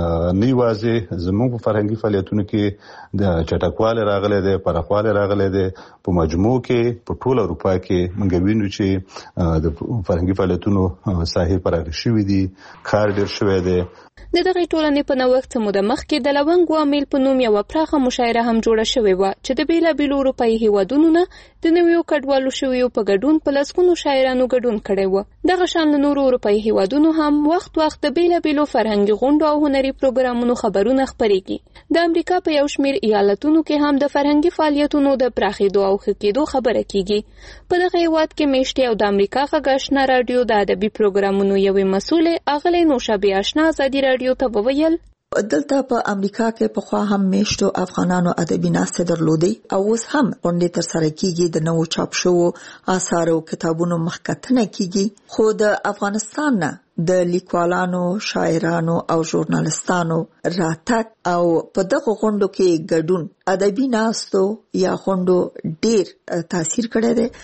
نه یوازې زموږ په فرهنګي فعالیتونو کې د چټکواله راغله ده پرخواله راغله ده په مجموع کې په ټول اروپا کې موږ وینو چې د فرهنګي فعالیتونو ساحې پراخې شوې دي کار ډېر شوی دی د دغه ټولنې په نوښت سموده مخکې د لونګ وامل په نوم یو پراخه مشاعره هم جوړه شوې و چې د بیلابیلو اروپאי هیوادونو نه د نویو کډوالو شویو په ګډون په لسګونو شاعرانو ګډون کړی و دغه شان نورو اروپאי هیوادونو هم وخت وخت د بیلابیلو فرهنګي غونډو او هنري پروګرامونو خبرونه خپرېږي د امریکا په یو شمېر ایالتونو کې هم د فرهنګي فعالیتونو د پراخېدو او ښه کېدو خبره کیږي په دغه هیواد کې میشتې او د امریکا غږ آشنا رادیو د ادبي پروګرامونو یوې مسؤلې اغلې نوشابې آشنا ازادي رادیو ته وویل دلته په امریکا کې په خوا هم میشتو افغانانو ادبي ناسته درلودي او اوس هم غونډې تر سره کیږي د نوو چاپ شوو آثار او کتابونو مخکتنه کیږي خو د افغانستان نه د لیکوالانو شاعرانو او ژورنالستانو راتګ او په دغه غونډو کې ګډون ادبي ناستو یا غونډو ډیر تاثیر کړی دی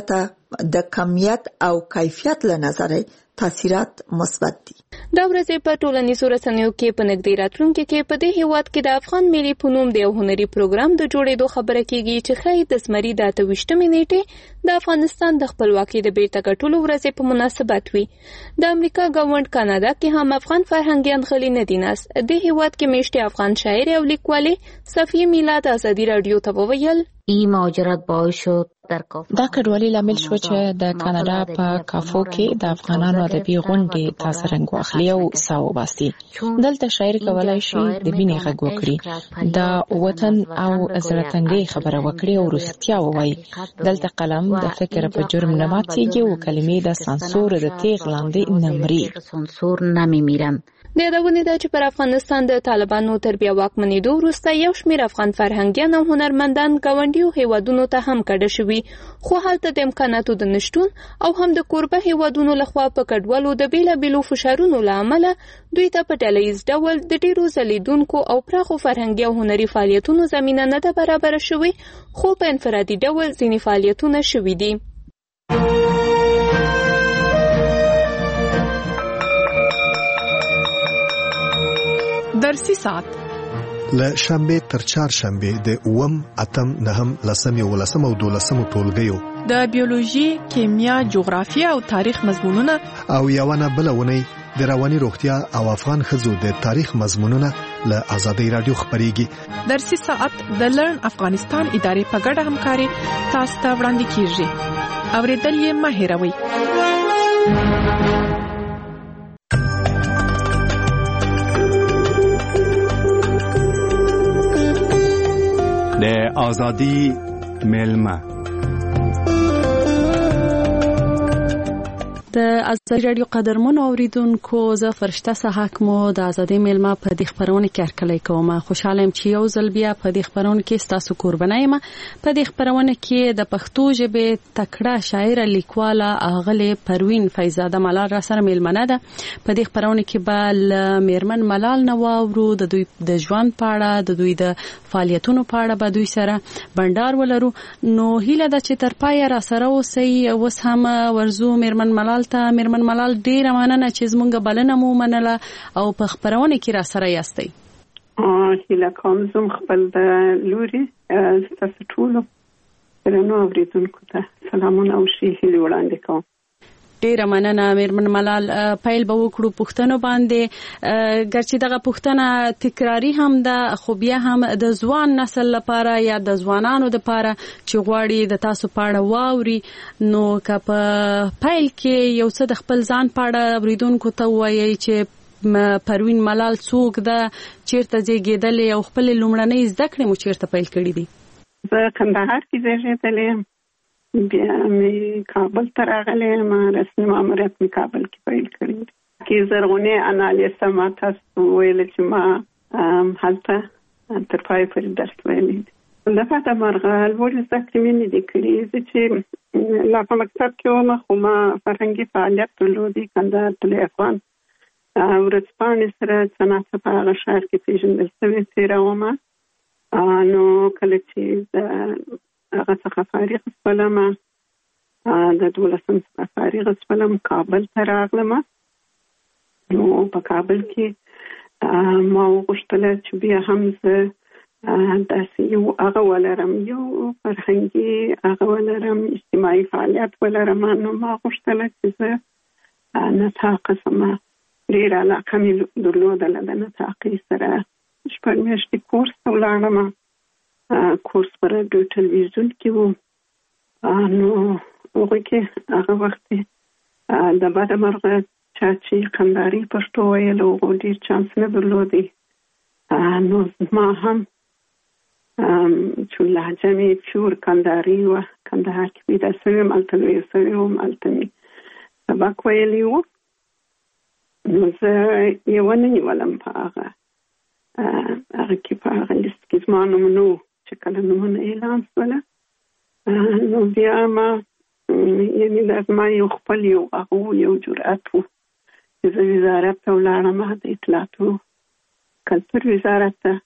البته د کمیت او کیفیت له نظره تاثیرات مثبت دي دا ورځې په ټولنیزو رسنیو کې په نږدې راتلونکي کې په دې هیواد کې د افغان ملي په نوم د یو هنري پروګرام د جوړېدو خبره کیږي چې ښایي د زمري د اته ویشتمې نیټې د افغانستان د خپلواکۍ د بیرته ګټلو ورځې په مناسبت وي د امریکا ګاونډ کاناډا کې هم افغان فرهنګیان غلي نه دي ناست د هیواد کې میشتې افغان شاعر او لیکوالې صفیه میلاد ازادي رادیو ته وویل این مهاجرت باعث شد دا کډوالي لامل شو چې د کاناډا په کافو کې د افغانانو ادبي غونډې تاسو رنګ واخلي او ساو باسي دلته شاعر کولای شي د بینې غږ وکړي د وطن او زړه خبره وکړي او رښتیا ووایي دلته قلم د فکر په جرم نه ماتېږي او کلمې د سانسور د تیغ لاندې نه مري سانسور نمیمیرن د یادونې ده چې پر افغانستان د طالبانو تر بیا واکمنېدو وروسته یو شمېر افغان فرهنګیان او هنرمندان ګاونډیو هیوادونو ته هم کډه شوي خو هلته د امکاناتو د نشتون او هم د کوربه هیوادونو لخوا په کډوالو د بیلابیلو فشارونو له امله دوی ته په ډلهییز ډول د ډیرو ځلیدونکو او پراخو فرهنګي او هنري فعالیتونو زمینه نه ده برابره شوې خو په انفرادي ډول ځینې فعالیتونه شوي دي درسي ساعت له شنبه تر چهارشنبه د اووم اتم نهم لسم یو لسم او دولسم ټولګیو د بیولوژي، کیمیا، جغرافیه او تاریخ مضمونونه او یوونه بلونه د رواني روغتیا او افغان ښځو د تاریخ مضمونونه له آزادۍ رادیو خبريږي. درسي ساعت د لرن افغانستان ادارې په ګډه همکاري تاسو ته وړاندې کیږي. اوریدل یې مه هېروئ. د آزادی ملما د ازادي رادیو قدرمنو اوریدونکو زه فرشته صحاک مو د ازادي ملما په دې خبرونه کې هرکلی کوم. خوشاله يم چې یو ځل بیا په دې خبرونه کې تاسو قربانای ما په دې خبرونه کې د پښتو ژبې تکړه شاعر لیکواله اغله پروین فیضزاده ملال را سره ملمنه ده. په دې خبرونه کې به میرمن ملال نو ورو د دوی د ژوند په اړه د دوی د فعالیتونو په اړه به دوی سره بندر ولرو. نو هیله ده چې تر پای را سره اوسئ. اوس هم ورزو میرمن ملال ته میرمن ملال ډیره مننه چې زمونږ بلنه مو منله او په خبرونه کې را سره یاستئ. هیله کوم زم خپل د لوري تاسو ټول درنو اوریدونکو ته سلامونه او ښې وړاندې کوم. ډیره مننه میرمن ملال. پیل به وکړو پښتنو باندې ګرچې دغه پښتنه تکراری هم ده خو بیا هم د ځوان نسل لپاره یا د ځوانانو لپاره چې غواړي د تاسو پاړه واوري نو که په پیل کې یو څه د خپل ځان پاړه اوریدونکو ته وایي چې پروین ملال څوک ده، چیرته زیږیدلې او خپل لومړنۍ زده کړې مو چیرته پیل کړې دي؟ زه کندهار کې زیږیدلې یم، بیا مې کابل ته راغلی یم، رسمي ماموریت مې کابل کې پیل کړی دی. کې زرغونې انالیسه ما تاسو ویل چې ما هلته تر پای پورې درس ویلی دی. دغه د مرغه لوړې زده کړې مې نه دي کړې. زه چې لا په مکتب کې وم خو ما فرهنګي فعالیت درلودی. کندهار طلوع افغان ورځپاڼې سره څه ناڅه په هغه ښار کې پېژندل شوې څېره ومه. نو کله چې د هغه څخه فارغ شولم د دولسم څخه فارغ شولم کابل ته راغلم. نو په کابل کې ما وغوښتل چې بیا هم زه داسې یو هغه ولرم، یو فرهنګي هغه ولرم، اجتماعي فعالیت ولرم. نو ما غوښتل چې زه نطاق سمه ډېره علاقه مې درلودله د نطاقي سره. شپږ میاشتې کورس ته ولاړم. کورس پر رادیو ټلویزیون کې وو. نو هغه کې هغه وخت د بده مرغه چا چې کندهاري پښتو ویل او ډېر چانس نه درلودی. نو ما هم چې لهجه مې پیور کندهاري وه، کندهار کې پیدا شوې یم، هلته لویه شوې وم، هلته مې سبق ویلی و. نو زه یې ونه نیولم په هغه هغه کې په هغه لیست کې زما نوم نه و چې کله نومونه اعلان شوله. نو بیا ما یعنې دا زما یو خپل یو هغه یو جرأت و چې زه وزارت ته ولاړم، د اطلاعاتو کلتور وزارت ته.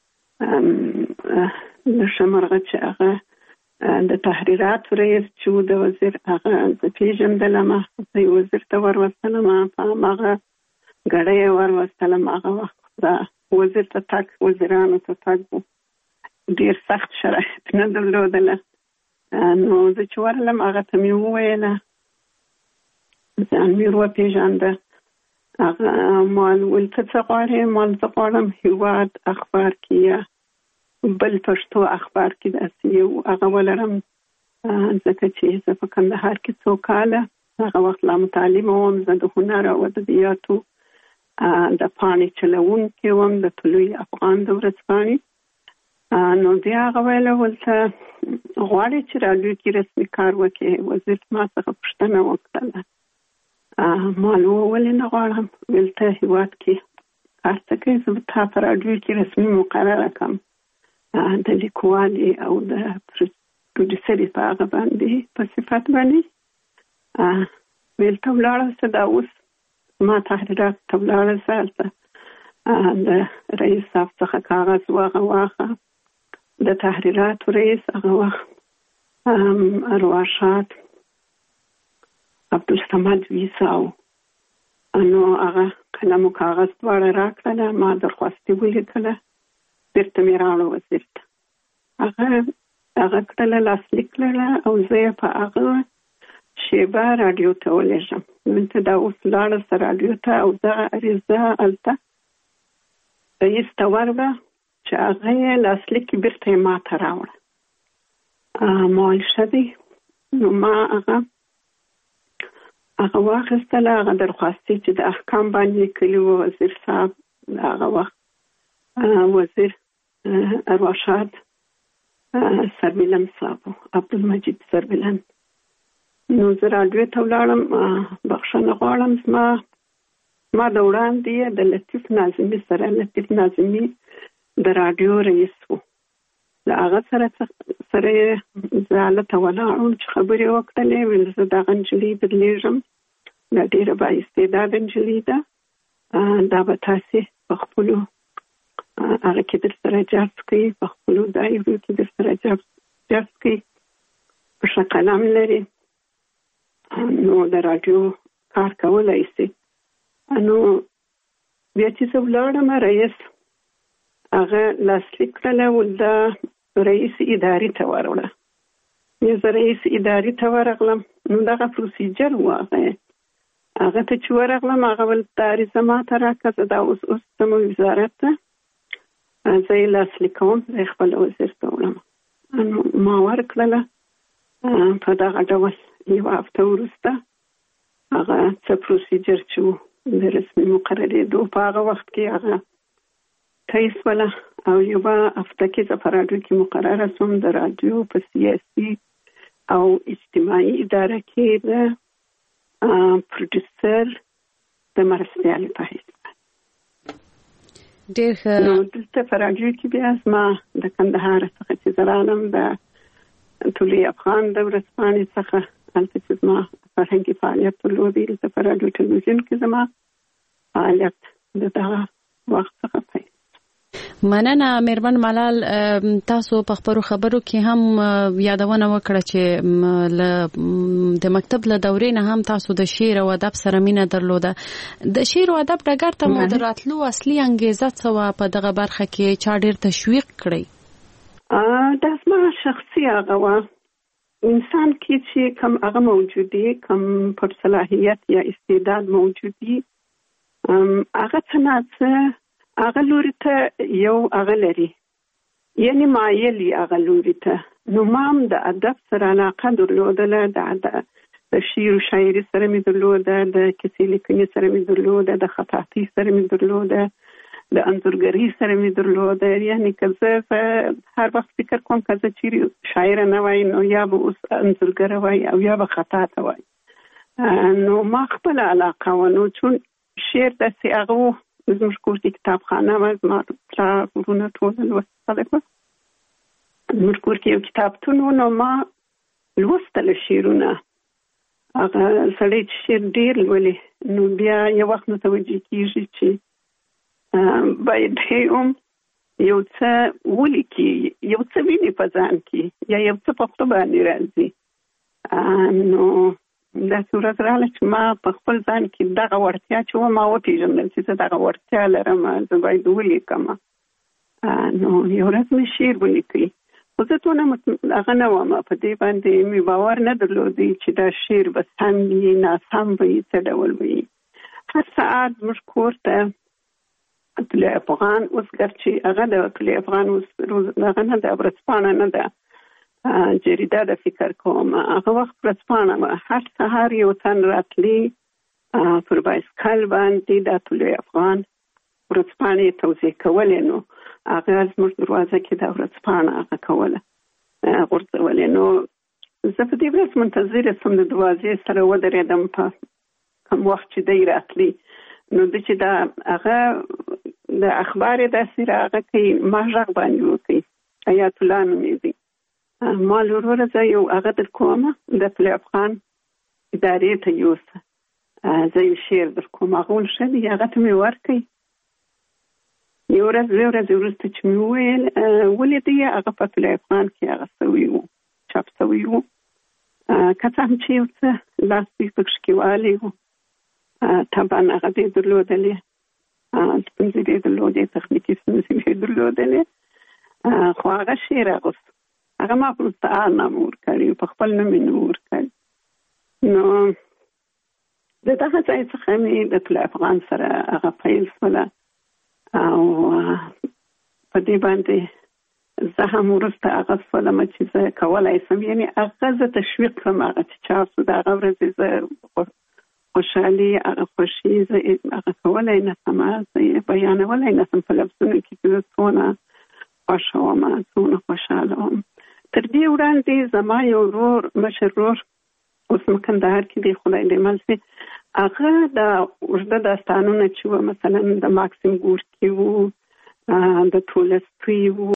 د شمرغه چې هغه د تحریراتو رئیس چې و د وزیر هغه زه پېژندلم، زه یې وزیر ته وروستلم، په هماغه ګړی یې وروستلم. هغه وخت دا وزیر ته تګ وزیرانو ته تګ و، ډېر سخت شرایط نه درلودله. نو زه چې ورغلم هغه ته مې وویله، ځان مې وپېژانده. هغه مال ویل ته څه غواړې؟ مال زه غواړم هېواد اخبار کې یا بل پښتو اخبار کې داسې یو هغه ولرم، ځکه چې زه په کندهار کې څو کاله هغه وخت لا متعلمه وم. زه د هنر او ادبیاتو د پاڼې چلوونکې وم د طلوع افغان د ورځپاڼې. نو بیا هغه ویله ولته غواړې چې راډیو کې رسمي کار وکړې؟ وزیر ما څخه پوښتنه وکړله. ما ولې نه غواړم؟ ویل ته هېواد کې کار ته کوې، زه به تا په راډیو کې رسمي مقرره کړم د لیکوالې او د پروډیوسرې په هغه باندې په صفت باندې. ویل ته ولاړه شه، دا اوس ما تحریرات ته ولاړه شه، هلته د رئیس صاحب څخه کاغذ واخه. د تحریراتو رئیس هغه وخت ارواښاد عبدالصمد ویسا و. نو هغه قلم او کاغذ دواړه راکړل، ما درخواست ولیکله، بیرته مې راوړه وزیر ته. هغه هغه کړله لاسلیک کړله او زه یې په هغه شیبه راډیو ته ولېږم. دلته دا اوس لاړه سه راډیو ته او دغه عریضه هلته رئیس ته ورغله چې هغه یې لاسلیک بیرته یې ما ته راوړه. ما ویل ښه دی. نو ما هغه هغه واخیستله، هغه درخواستې چې د احکام باندې لیکلي وو وزیر صاحب هغه وخت وزیر ارواښاد سربیلن صاحب عبدالمجید سربیلن. نو زه راډیو ته ولاړم، بخښنه غواړم، زما ما د وړاندې د لطیف ناظمي سره، لطیف ناظمي د راډیو رئیس وو، د هغه سره سره زه هلته ولاړم چې خبرې وکړلې. ویل زه دغه نجلۍ بدلېږم، دا ډېره بااستعداده نجلۍ ده، دا به تاسې په خپلو هغه کې در سره جذب کوي، په خپلو دایرو کې در سره جذب کوي، په ښه قلم لري، نو د راډیو کار کولی شي. نو بیا چې زه ولاړم، رئیس هغه لاسلیک کړله او د رئیس ادارې ته ورغله. زه رئیس ادارې ته ورغلم، نو دغه پروسیجر و. هغه هغه ته چې ورغلم، هغه ویل دا عریضه ما ته راکړه، زه دا اوس اوس ځم وزارت ته، زه یې لاسلیک کوم، زه یې خپل وزیر ته وړم. نو ما ورکړله. په دغه ډول یوه هفته وروسته هغه څه پروسیجر چې و د رسمي مقررېدو په هغه وخت کې هغه طی شوله او یوه هفته کې زه په راډیو کې مقرره شوم، د راډیو په سیاسي او اجتماعي اداره کې د پروډیوسر د مرستیالې په حیث. ډېر ښه. نو دلته په راډیو کې بیا زما د کندهار څخه چې زه رالم، د طلوع افغان د ورځپاڼې څخه هلته چې زما فرهنګي فعالیت درلودی، دلته په راډیو ټلویزیون کې زما فعالیت د دغه وخت څخه پیل. مننه میرمن ملال. تاسو په خبرو خبرو کې هم یادونه وکړه چې د مکتب له دورې نه هم تاسو د شعر او ادب سره مینه درلوده. د شعر او ادب ډګر ته مو د راتلو اصلي انګیزه څه وه؟ په دغه برخه کې چا ډېر تشویق کړی؟ دا زما شخصي هغه وه، انسان کې چې کم هغه موجود دی، کم پر صلاحیت یا استعداد موجود دی، هغه څه نه څه هغه لوري ته یو هغه لري، یعنی مایل یې هغه لوري ته. نو ما هم د ادب سره علاقه درلودله، د شعر و شاعري سره مې درلوده، د کیسې لیکنې سره مې درلوده، د خطاطۍ سره مې درلوده، د انځورګرۍ سره مې درلوده. یعنی که زه هر وخت فکر کوم که زه چیرې شاعره نه وای، نو یا به اوس انځورګره وای او یا به خطاطه وای. نو ما خپله علاقه و، نو چون شعر داسې هغه و، زموږ کور کې کتابخانه وه، زما پلار ورونه ټول لوستي خلک وه، زموږ کور کې یو کتابتون و، نو ما لوستله شعرونه. هغه سړی چې شعر ډېر لولي، نو بیا یو وخت متوجه کېږي چې باید هم یو څه ولیکي، یو څه ویني په ځان کې، یا یو څه په خپله باندې راځي. نو داسې ورځ راغله چې ما په خپل ځان کې دغه وړتیا چې وه ما وپېژندل چې زه دغه وړتیا لرم، زه باید ولیکم. نو یو ورځ مې شعر ولیکئ، خو زه دونه هغه نه وم، په دې باندې مې باور نه درلودی چې دا شعر به سم وي، ناسم به وي، څه ډول به وي. هر ساعت زموږ کور ته طلوع افغان، اوس ګرچې هغه د طلوع افغان اوس هغه نه ده، ورځپاڼه نه ده، جریده د فکر کوم، هغه وخت ورځپاڼه وه. هر سهار یو تن راتلی پر بایسکل باندې د طلوع افغان ورځپاڼې توزیع کولې، نو هغه زموږ دروازه کې د ورځپاڼه هغه کوله غورځولې. نو زه په دې ورځ منتظره شوم، د دروازې سره ودرېدم په کوم وخت چې دی راتلی. نو د چې دا هغه د اخبار داسې راغه کوي، ما غږ باندې وکړي، حیات الله نومېږي، ما لوروره زه یو هغه در کومه د طلوع افغان ادارې ته یوسه، زه یو شعر در کوم. هغه ویل ښه دی، هغه ته مې ورکړئ. یو ورځ دوې ورځې وروسته چې مې وویل ولیدی، هغه په طلوع افغان کې هغه سوی و، چاپ سوی و، که څه هم چې یو څه لاس دوی پکښې کې والی و، طبعا هغه دې درلودلې، ستونزې یې درلودې، تخنیکي ستونزې یې درلودلې، خو هغه شعر اغوست. هغه ما په مستعار نام ورکړی، په خپل نوم یې نه ورکړی. نو د دغه ځای څخه مې د طلوع افغان سره هغه پیل شوله او په دې باندې زه هم وروسته هغه شولم چې زه کولی شم، یعنې هغه زه تشویق کړم، هغه چې چاپ شو د هغه ورځې زه خوشحالي، هغه خوښي زه هغه کولی نه شم، زه یې بیانولی نه شم په لفظونو کې چې زه څونه خوښه وم، څونه خوشحاله وم. تر دې وړاندې زما یو ورور، مشر ورور، اوس مکندهار کې دی، خدای دې مل شي، هغه د اوږده داستانونه چې وو، مثلا د ماکسیم ګورکي وو، د تولستوی وو،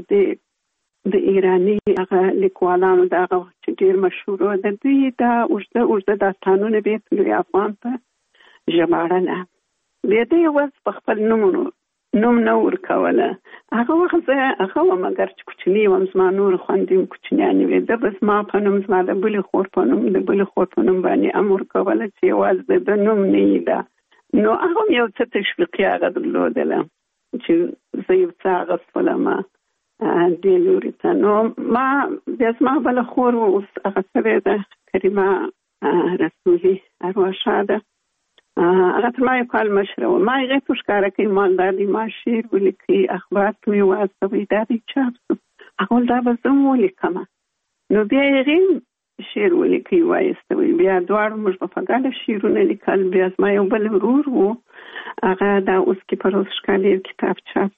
د ایراني هغه لیکوالانو د هغه وخت چې ډېر مشهور وو، د دوی دا اوږده اوږده داستانونه به یې طلوع افغان ته ژباړله. بیا دې یوازې په خپل نوم نوم نه ورکوله. هغه وخت زه هغه وم، مګر چې کوچني وم، زما نورې خویندې هم کوچنیانې وې، ده به زما په نوم، زما د بلې خور په نوم، د بلې خور په نوم باندې هم ورکوله چې یوازې د نوم نه یې ده. نو هغه هم یو څه تشویقي هغه درلودله چې زه یو څه اغوستلم دې لوري ته. نو ما بیا زما بله خور اوس هغه شوې ده، کریمه رسولي، ارواح ښاده، هغه تر ما یو کال مشره وه. ما هغې ته ښکاره کوي مالدار دی، ما شعر ولیکي، اخبار ته مې واستوئ، دا دی چاپ شو. هغه ویل دا به زه هم ولیکمه. نو بیا هغې شعر ولیکي وایستوئ، بیا دواړو موږ به په ګډه شعرونه لیکل. بیا زما یو بل ورور و، هغه دا اوس کې په روز ښکالي کتاب چاپ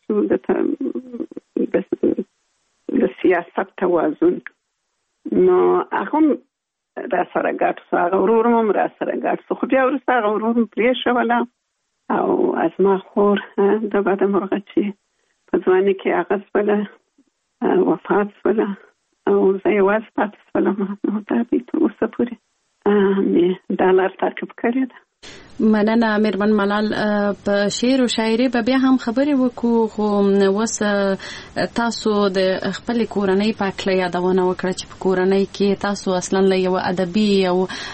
شو، د سیاست توازن. نو هغه هم را سره ګډ شو، هغه ورور هم را سره ګډ شو. خو بیا وروسته هغه ورور هم پرېښوله او از ما خور د بده مرغه چې په ځوانۍ کې هغه شوله، وفات شوله او زه یوازې پاتې شولم. نو دا دی تر اوسه پورې مې دا لار تعقیب کړې ده. مننه میرمن ملال. په شعر او شاعري به بیا هم خبرې وکړو، خو اوس تاسو د خپل کورنۍ په اړه یادونه وکړه چې په کورنۍ کې تاسو اصلا له یو ادبي او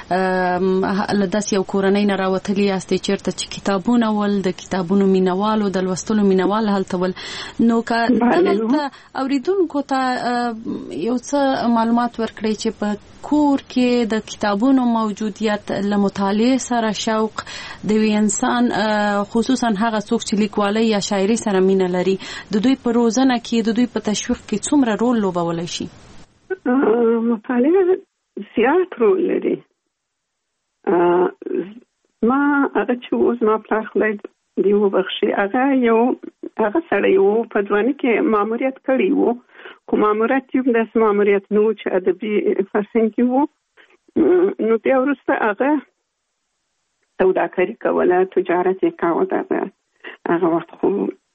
له داسې یو کورنۍ نه راوتلي یاستئ چېرته چې کتابونه ول، د کتابونو مینوالو، د لوستلو مینوال هلته ول. نو که دلته اوریدونکو ته یو څه معلومات ورکړئ چې په کور کې د کتابونو موجودیت له مطالعې سره شوق د یو انسان، خصوصا هغه څوک چې لیکوالۍ یا شاعري سره مینه لري، د دوی په روزنه کې، د دوی په تشویق کې څومره رول لوبولی شي؟ مطالعه زیات رول لري. ما هغه چې اوس ما پلار خدای دې وبخښي، هغه یو هغه سړی و، په ځوانۍ کې ماموریت کړی و، خو ماموریت یو داسې ماموریت نه و چې ادبي فرهنګي و. نو بیا وروسته هغه سوداګري کوله، تجارت یې کاوه. هغه وخت خو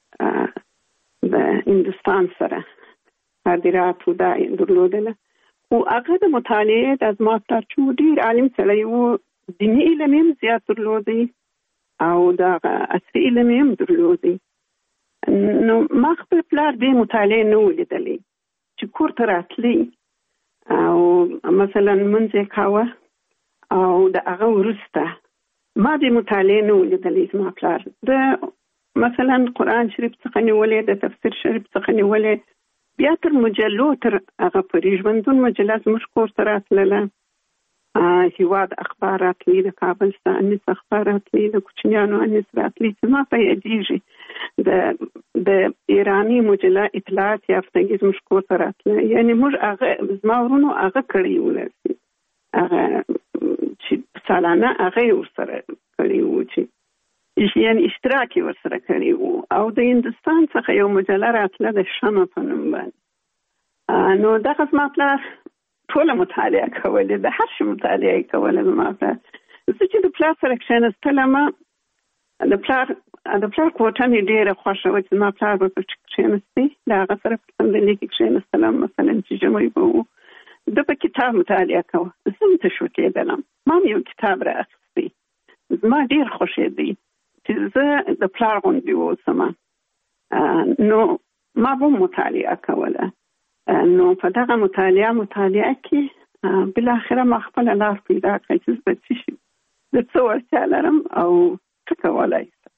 د هندوستان سره صادرات و دا درلودله. خو هغه د مطالعې د زما پلار چې ډېر عالم سړی و، دیني علم یې هم زیات درلودی او د عصري علم یې هم درلودی. نو ما خپل پلار دې مطالعې نه ولیدلی چې کور ته راتلی او مثلا منځ یې کاوه او د هغه وروسته ما دې مطالعې نه ولیدلی. زما پلار د مثلا قرآن شریف څخه نیولې، د تفسیر شریف څخه نیولې، بیا تر مجلو، تر هغه پورې ژوندون مجله زموږ کور ته راتلله، هیواد اخبار راتلی، د کابل څخه انیس اخبار راتلی، د کوچنیانو انیس راتلی، چې ما په یادېږي د د ایراني مجله اطلاعات یافتګي زموږ کور ته راتله. یعنې موږ هغه زما ورونو هغه کړی ولرسي، هغه چې سالانه هغه یې ورسره کړی و، چې یعنې اشتراک یې ورسره کړی و. او د هندوستان څخه یو مجله راتله د شمع په نوم باندې. نو دغه زما پلار ټوله مطالعه کولې، د هر شي مطالعه یې کوله زما پلار. زه چې د پلار سره کښېنستلم، د پلار د پلار کوټه مې ډېره خوښه وه چې زما پلار به پکې کښېنستي، د هغه سره په صندلۍ کې کښېنستلم، مثلا چې ژمی به و، ده په کتاب مطالعه کوه، زه هم تشویقېدلم، ما هم یو کتاب را اخیستی. زما ډېر خوښېدی چې زه د پلار غوندې واوسم. نو ما به مطالعه کوله. نو په دغه مطالعه مطالعه کې بالاخره ما خپله لار پیدا کړه چې زه به څه شي، زه څه وړتیا لرم او څه کولی شم.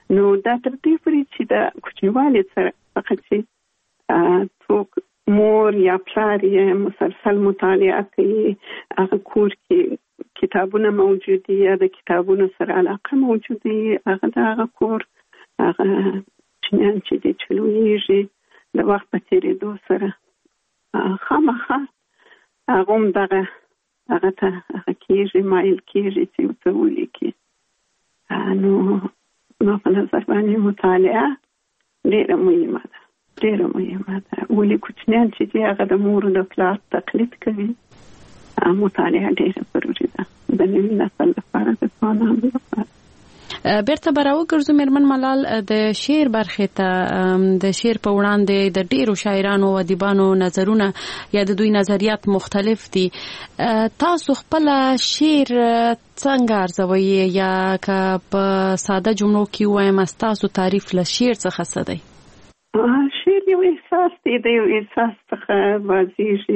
نو دا تر دې پورې چې د کوچنیوالي سره فقط چې څوک مور یا پلار یې مسلسل مطالعه کوي، هغه کور کې کتابونه موجود دي یا د کتابونو سره علاقه موجود دي، هغه د هغه کور هغه چنان چې د چلوېږي د وخت په تېرېدو سره خامخا هغه هم دغه هغه ته هغه کېږي مایل کېږي چې ورته ولیکي. نو ما په نظر باندې مطالعه ډېره مهمه ده، ډېره مهمه ده. ولې کوچنیان چې دي هغه د مور د پلار تقلید کوي، مطالعه ډېره ضروري ده د نوي نسل لپاره، د ځوانانو لپاره. بیرته براو ګرځو میرمن ملال د شعر برخې ته. د شعر په وړاندې د ډیرو شاعرانو او ادیبانو نظرونه یا د دوی نظریات مختلف دي. تاسو خپل شعر څنګه ارزوئ یا که په ساده جملو کې وایم تاسو تعریف له شعر څخه څه دی؟ شعر یو احساس دی، د یو احساس څخه واضحېږي.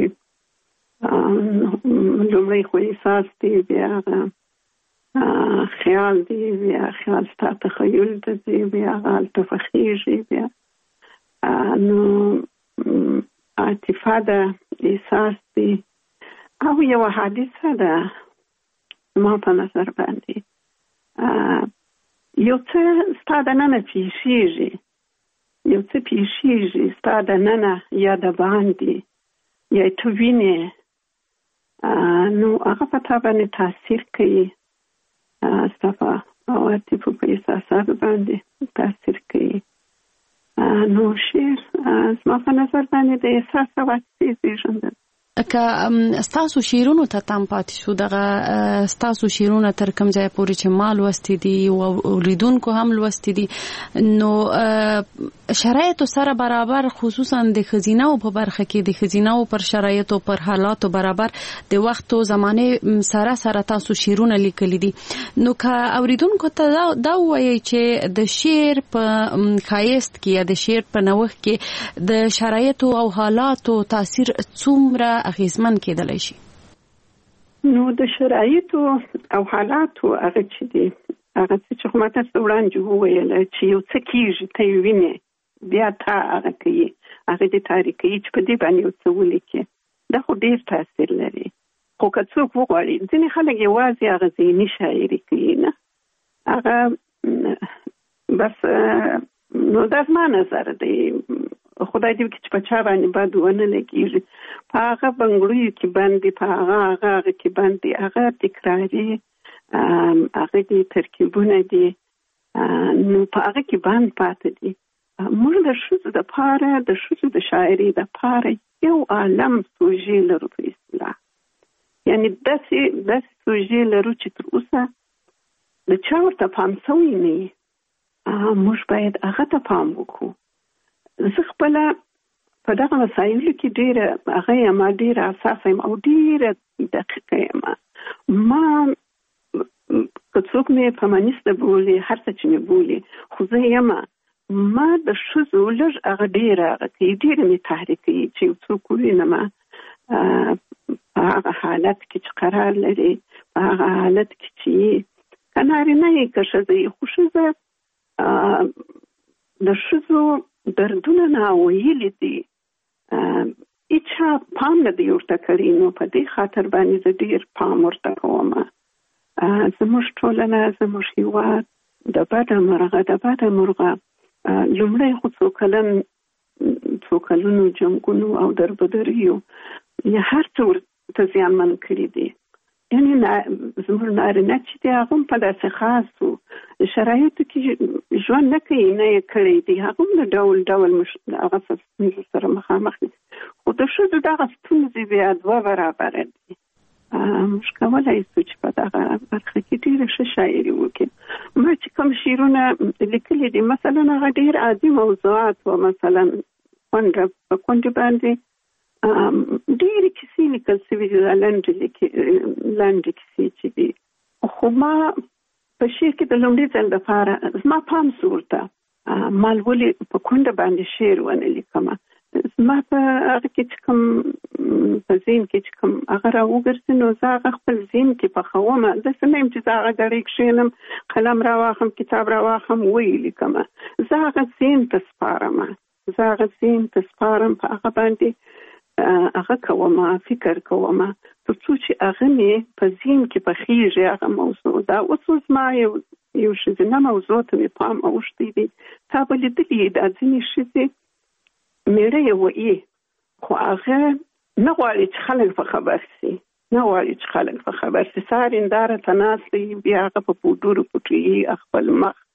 لومړی خو احساس دی، بیا خیال دی، بیا خیال ستا تخیل دی، بیا هلته فخیږي، بیا نو عاطفه ده، احساس دی، او یوه حادثه ده. ما په نظر باندې یو څه ستا د ننه پیښیږي، یو څه پیښیږي ستا د ننه یا د باندې یا ته وینې، نو هغه په تا باندې تاثیر کوي، ستا په عواطفو په احساساتو باندې تاثیر کوي. نو شعر زما په نظر باندې د احساس او عاطفې زېږنده. که ستاسو شعرونو ته تم پاتې شو، دغه ستاسو شعرونه تر کوم ځای پورې چې ما لوستي دي او اوریدونکو هم لوستي دي، نو شرایطو سره برابر، خصوصا د ښځینه‌و په برخه کې د ښځینه‌و پر شرایطو پر حالاتو برابر د وخت او زمانه سره سره تاسو شعرونه لیکلي دي، نو که اوریدونکو ته دا وایي چې د شعر په ښایست کې یا د شعر په نوښت کې د شرایطو او حالاتو تاثیر څومره اغیزمن کېدلی شي؟ نو د شرایطو او حالاتو هغه چې دي، هغه چې خو ما تاسو وړاندې وویل چې یو څه کېږي، ته یې وینې، بیا تا هغه کوي، هغه دې تاریخ کوي چې په دې باندې یو څه ولیکي، دا خو ډېر تاثیر لري. خو که څوک وغواړي، ځینې خلک یوازې هغه ذهني شاعري کوي، نه هغه بس. نو دا زما نظر دی، خدای دې وکړي چې په چا باندې بد ونه لګېږي. په هغه بنګړیو کې باندې، په هغه هغه هغه کې باندې، هغه تکراري، هغه دې ترکیبونه دي، نو په هغه کې باندې پاتې دي. موږ د ښځو دپاره، د ښځو د شاعرۍ دپاره یو عالم سوژې لرو په اصطلاح، یعنې داسې داسې سوژې لرو چې تر اوسه د چا ورته پام سوی نه وي. موږ باید هغه ته پام وکړو. زه خپله په دغه مسایلو کې ډېره هغه یم، ډېره حساسه یم او ډېره دقیقه یم. ما که څوک مې فمینیسته بولي، هر څه چې مې بولي، خو زه یم ما د ښځو لږ هغه ډېره هغه کوي، ډېره مې تحریک کوي چې یو څوک ووینم په هغه حالت کې چې قرار لري، په هغه حالت کې چې که نارینه یې که ښځه یې، خو ښځه د ښځو دردونه ناویلي دي، هیچا پام نه دی ورته کړی. نو په دې خاطر باندې زه ډېر پام ورته کوم. زموږ ټولنه، زموږ هېواد د بده مرغه د بده مرغه لومړی خو څو کلن څو کلونو جنګونو او دربدریو یا هر څه ورته زیانمن کړي دي. یعنې زموږ نارینه چې دی هغه هم په داسې خاصو شرایطو کې ژوند نه کوي، نه یې کړی دی، هغه هم د ډول ډول هغه ستونزو سره مخامخ دي. خو د ښځو دغه ستونزې بیا دوه برابره دي. موږ کولی شو چې په دغه برخه کې ډېره ښه شاعري وکړو. ما چې کوم شعرونه لیکلي دي، مثلا هغه ډېر عادي موضوعات و، مثلا کونډه په کونډې باندې ډېرې کیسې لیکل شوي دي، لنډې کیسې چې دي. خو ما په شعر کې د لومړي ځل دپاره زما پام سو ورته، ما ولې په کونډه باندې شعر ونه لیکمه. ما په هغه کې کوم په زین کې کوم هغه راوګرځي نو زه هغه خپل زین کې په خومه د سنیم چې هغه غړي کښینم قلم راواخم کتاب راواخم ویل کوم زه هغه زین ته سپارم زه هغه زین ته سپارم په هغه باندې هغه کوم فکر کوم ترڅو چې هغه مې په زین کې په خيږي هغه موضوع دا اوس ما یو یو شزنه موضوع ته مې پام اوښتې دي تا به لیدلې دا ځینې ښځې مېړه یې وایي خو هغه نه غواړي چې خلک په خبر سي نه غواړي چې خلک په خبر سي سهار هنداره ته ناست وي بیا هغه په پوډرو پټوي خپل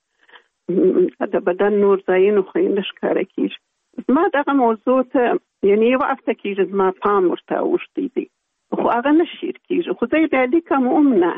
مخ د بدن نور ځایونه خو یې نه ښکاره کېږي زما دغه موضوع ته یعنې یوه هفته کېږي زما پام ورته اوښتی دی خو هغه نه شیر کېږي خو زه یې بیا لیکم هم نه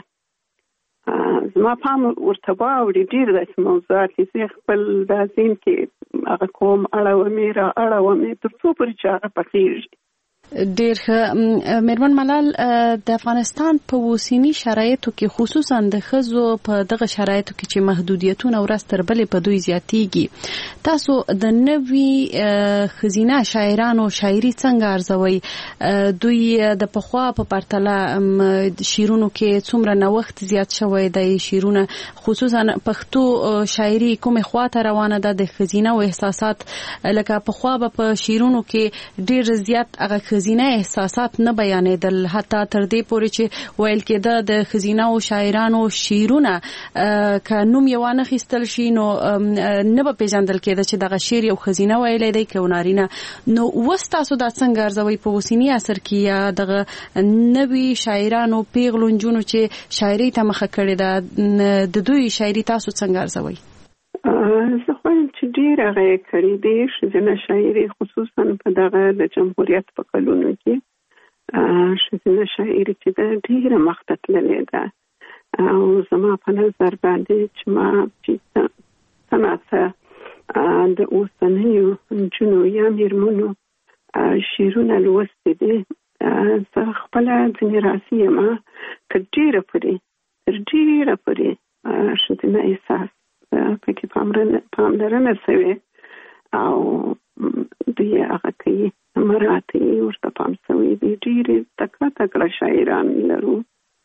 زما پام ورته واوړي ډېر داسې موضوعات دي زه خپل دا ذهن کې هغه کوم اړومې را اړومې تر څو پورې چې هغه پخېږي ډېر ښه میرمن ملال د افغانستان په اوسني شرایطو کې خصوصا د ښځو په دغه شرایطو کې چې محدودیتونه ورځ تر بلې په دوی زیاتېږي تاسو د نوي ښځینه شاعرانو شاعري څنګه ارزوئ دوی د پخوا په پرتله شعرونو کې څومره نوښت زیات شوی دی شعرونه خصوصا پښتو شاعري کومې خواته روانه ده د ښځینه احساسات لکه پخوا به په شعرونو کې ډېر زیات هغه ښځینه احساسات نه بیانېدل حتی تر دې پورې چې ویل کېده د ښځینه او شاعرانو شعرونه که نوم یې وانه خیستل شي نو نه به پیژندل کېده چې دغه شعر یو ښځینه ویلی دی که نارینه نو اوس تاسو دا څنګه ارزوئ په اوسني عصر کې یا دغه نوي شاعرانو پیغلو نجونو چې شاعري ته مخه کړې ده د دوی شاعري تاسو څنګه ارزوئ زه خوایم چې ډېر هغه یې کړي دي ښځینه شاعري خصوصا په دغه د جمهوریت په کلونو کې ښځینه شاعري چې ده ډېره مخته تللې ده او زما په نظر باندې چې ما چې څه ناڅه د اوسنیو نجونو یا میرمنو شعرونه لوستي دي زه خپله ځینې راسي یم تر ډېره پورې تر ډېره پورې ښځینه احساس پکې پاملرنه شوې او دوی هغه کوي مراتې ورته پام شوی دي ډېرې تکړه تکړه شاعران لرو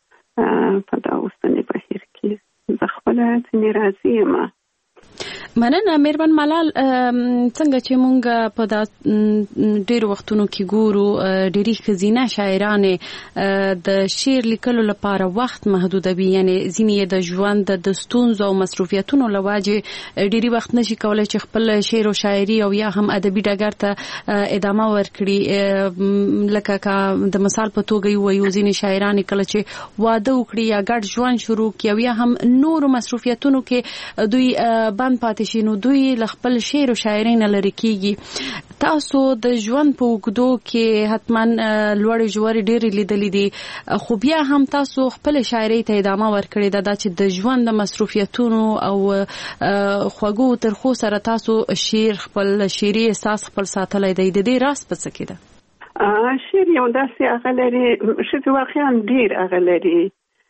په دا اوسني بهیر کې زه خپله ځینې راضي یم مننه میرمن ملال څنګه چې مونږ په دا ډېر وختونو کې ګورو ډېری ښځینه شاعرانې د شعر لیکلو لپاره وخت محدودوي یعنی ځینې د ژوند د ستونزو او مصروفیتونو له وجې ډېری وخت نشي کولی چې خپل شعر او شاعري او یا هم ادبي ډګر ته ادامه ورکړي لکه د مثال په توګه وایو ځینې شاعرانې کله چې واده وکړي یا ګډ ژوند شروع کړي او یا هم نورو مصروفیتونو کې دوی بند پاتې شي نو دوی له خپل شعر او شاعري نه لرې کېږي تاسو د ژوند په اوږدو کې حتما لوړې ژورې ډېرې لیدلې دي خو بیا هم تاسو خپل شاعري ته ادامه ورکړې ده دا چې د ژوند د مصروفیتونو او خوږو ترخو سره تاسو شعر خپل شعري احساس خپل ساتلی دی د دې راز په څه کې ده شعر یو داسې هغه لري ښځې واقعا ډېر هغه لري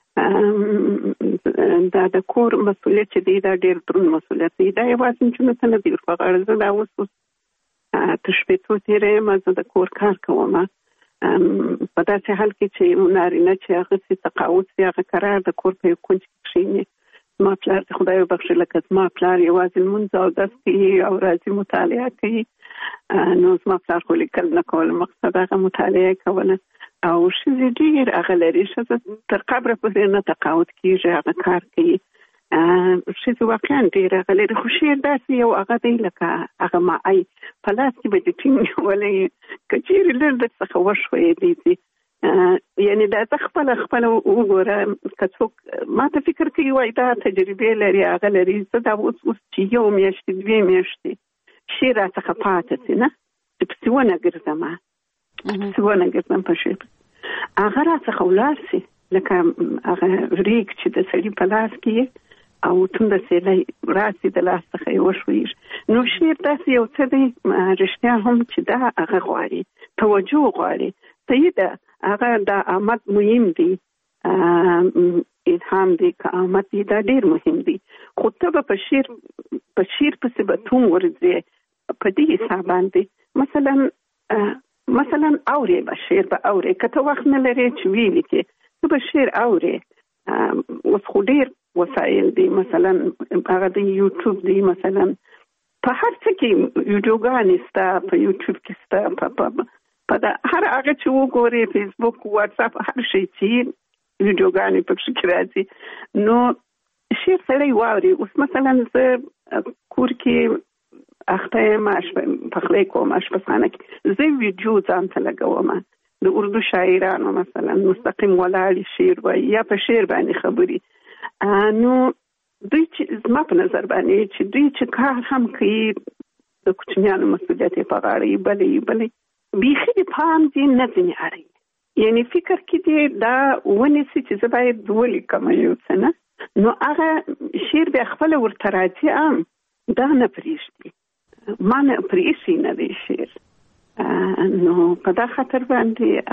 دا د کور مسؤلیت چې دی دا ډېر دروند مسؤلیت دی دا یوازې نجونو ته نه دی ور په غاړه زه دا اوس اوس تر شپېتو تېره یم زه د کور کار کوم په داسې حال کې چې نارینه چې هغه سي تقاعد سي هغه قرار د کور په یو کونج کې کښېني زما پلار د خدای وبخښي لکه زما پلار یوازې لمونځ اودس کوي او راځي مطالعه کوي نو زما پلار خو لیکل نه کول مقصد هغه مطالعه کوله او ښځې ډېر هغه لري ښځه تر قبره پورې نه تقاعد کېږي هغه کار کوي ښځې واقعا ډېر هغه لري خو شعر داسې یو هغه دی لکه هغه معی په لاس کې به دې ټینګ نیولی که چېرې لږ درڅخه وښویېدی دي یعنې دا زه خپله خپله وګوره که څوک ما ته فکر کوي وایي دا تجربې لري هغه لري زه دا اوس اوس چې یو میاشتې دوې میاشتې شعر راڅخه پاته سي نه چې پسې ونه ګرځم پسې ونه ګرځم په شعر هغه راڅخه ولاړ سي لکه هغه ریګ چې د سړي په لاس کې او تونده سیلی راسي د لاس څخه یې وښویږي نو شعر داسې یو څه دی رښتیا هم چې دا هغه غواړي توجه غواړي صحیح ده هغه دا آمد مهم دی الهام دی که آمد دی دا ډېر مهم دی خو ته به په شعر په شعر پسې به توم ورځې په دې حساب باندې مثلا مثلا اوري به شعر به اوري کته وخت نه لري چې ویلي کې ته به شعر اوري اوس خو ډیر وسایل دي مثلا هغه د یوټیوب دی مثلا په هر څه کې ویډیوګانې ستا په یوټیوب کې ستا په په دا هر هغه چې وګوري فیسبوک واتس اپ هر شي چې ویډیوګانې په کې راځي نو شعر سړی واوري اوس مثلا زه کور کې اخته ماش په خله کوم ماش په خانه کې زه ویډیو ځان ته لګوم د اردو شاعرانو مثلا مستقیم ولاړ شعر وایي یا په شعر باندې خبري نو دوی چې زما په نظر باندې چې دوی چې کار هم کوي د کوچنیانو مسؤلیت یې په غاړه یې بلې بلې بیخي د پام دې نه ځینې اړوي یعنی فکر کې دې دا ونیسي چې زه باید ولیکم یو څه نه نو هغه شعر بیا خپله ورته راځي ام دا نه پرېږدي ما نه پرېښي نه دی شعر نو په دا خاطر باندې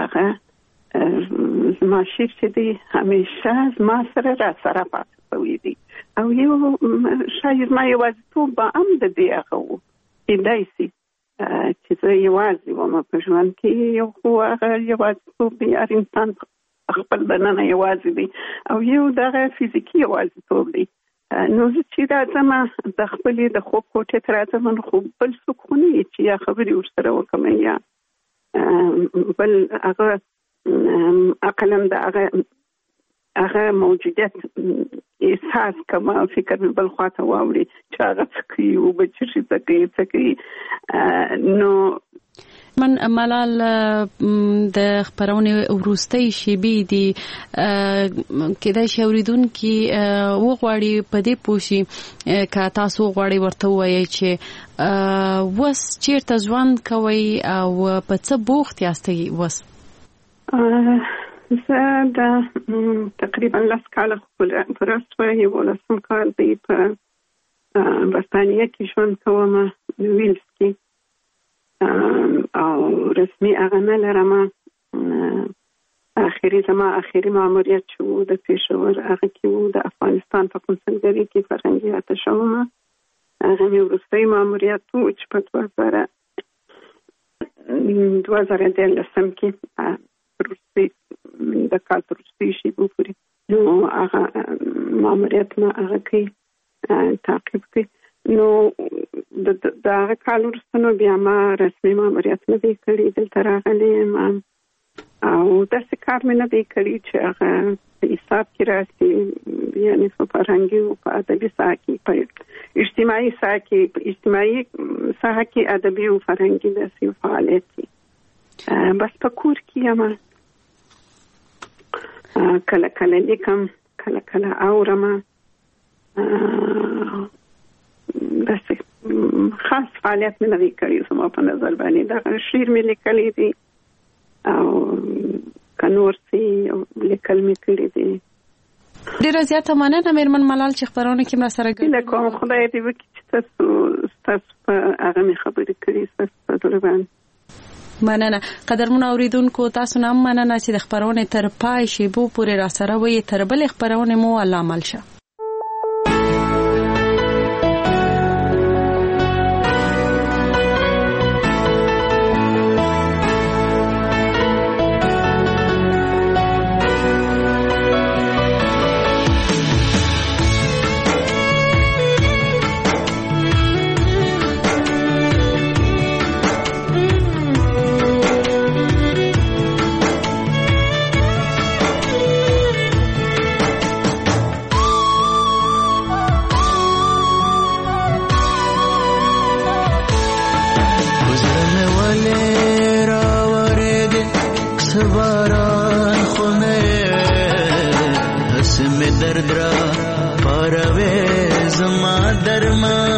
هغه زما شعر چې دی همیشه زما سره را سره پاتې شوی دی او یو شاید ما یوازیتوب به هم د دې هغه و کیدای شي چې زه یوازې وم په ژوند کې یو خو هغه یوازیتوب دی هر انسان خپل دننه یوازې دی او یو دغه فزیکي یوازیتوب دی نو زه چې راځم د خپلې د خوب کوټې ته راځم نو خو بل څوک خو نه وي چې یا خبرې ورسره وکړم یا بل هغه عقلا د هغه هغه موجودیت احساس کوم فکر مې بل خواته واوړي چې هغه څه کوي او به چې څه کوي څه کوي نو من ملال د خبرونې وروستۍ شیبې دي کېدای شي اوریدونکي وغواړي په دې پوه شي که تاسو غواړئ ورته ووایئ چې اوس چېرته ژوند کوئ او په څه بوخت یاستئ اوس زه د تقریبا لس کاله پوره شوه یولسم کال دی په برطانیه کې ژوند کوم ویلز کې او رسمي هغه نه لرم اخري زما اخري ماموریت چې و د پېښور هغه کې و د افغانستان په کنسولګرۍ کې فرهنګي اتشه وم هغه مې وروستی ماموریت و چې په دوه زره دوه زره دیارلسم کې وروستي د کال په وروستیو شېبو پورې نو هغه ماموریت ما هغه کوي تعقیب کوي نو د هغه کال وروسته نو بیا ما رسمي ماموریت نه دی کړی دلته راغلی یم او داسې کار مې نه دی کړی چې هغه په حساب کې راسي یعنې په فرهنګي او په ادبي ساحه کې په اجتماعي ساحه کې په اجتماعي ساحه کې ادبي او فرهنګي داسې فعالیت دی بس په کور کې یم کله کله لیکم کله کله اورم داسې خاص فعالیت مې نه دی کړی زما په نظر باندې دغه شعر مې لیکلی دی او که نور څه لیکل مې کړي دي ډېره زیاته مننه مېرمن ملال چې خپرونه کې مرسته هیله کوم خدای دې وکړي چې تاسو ستاسو په هغه مې خبرې کړي ستاسو په زړه باندې مننه قدرمن اوریدونکو تاسو نه مننه چې د خبرونه تر پای شیبو پورې را سره وي تر بل خبرونه مو الله عمل شه दर्द रा पारवे जमा दरमा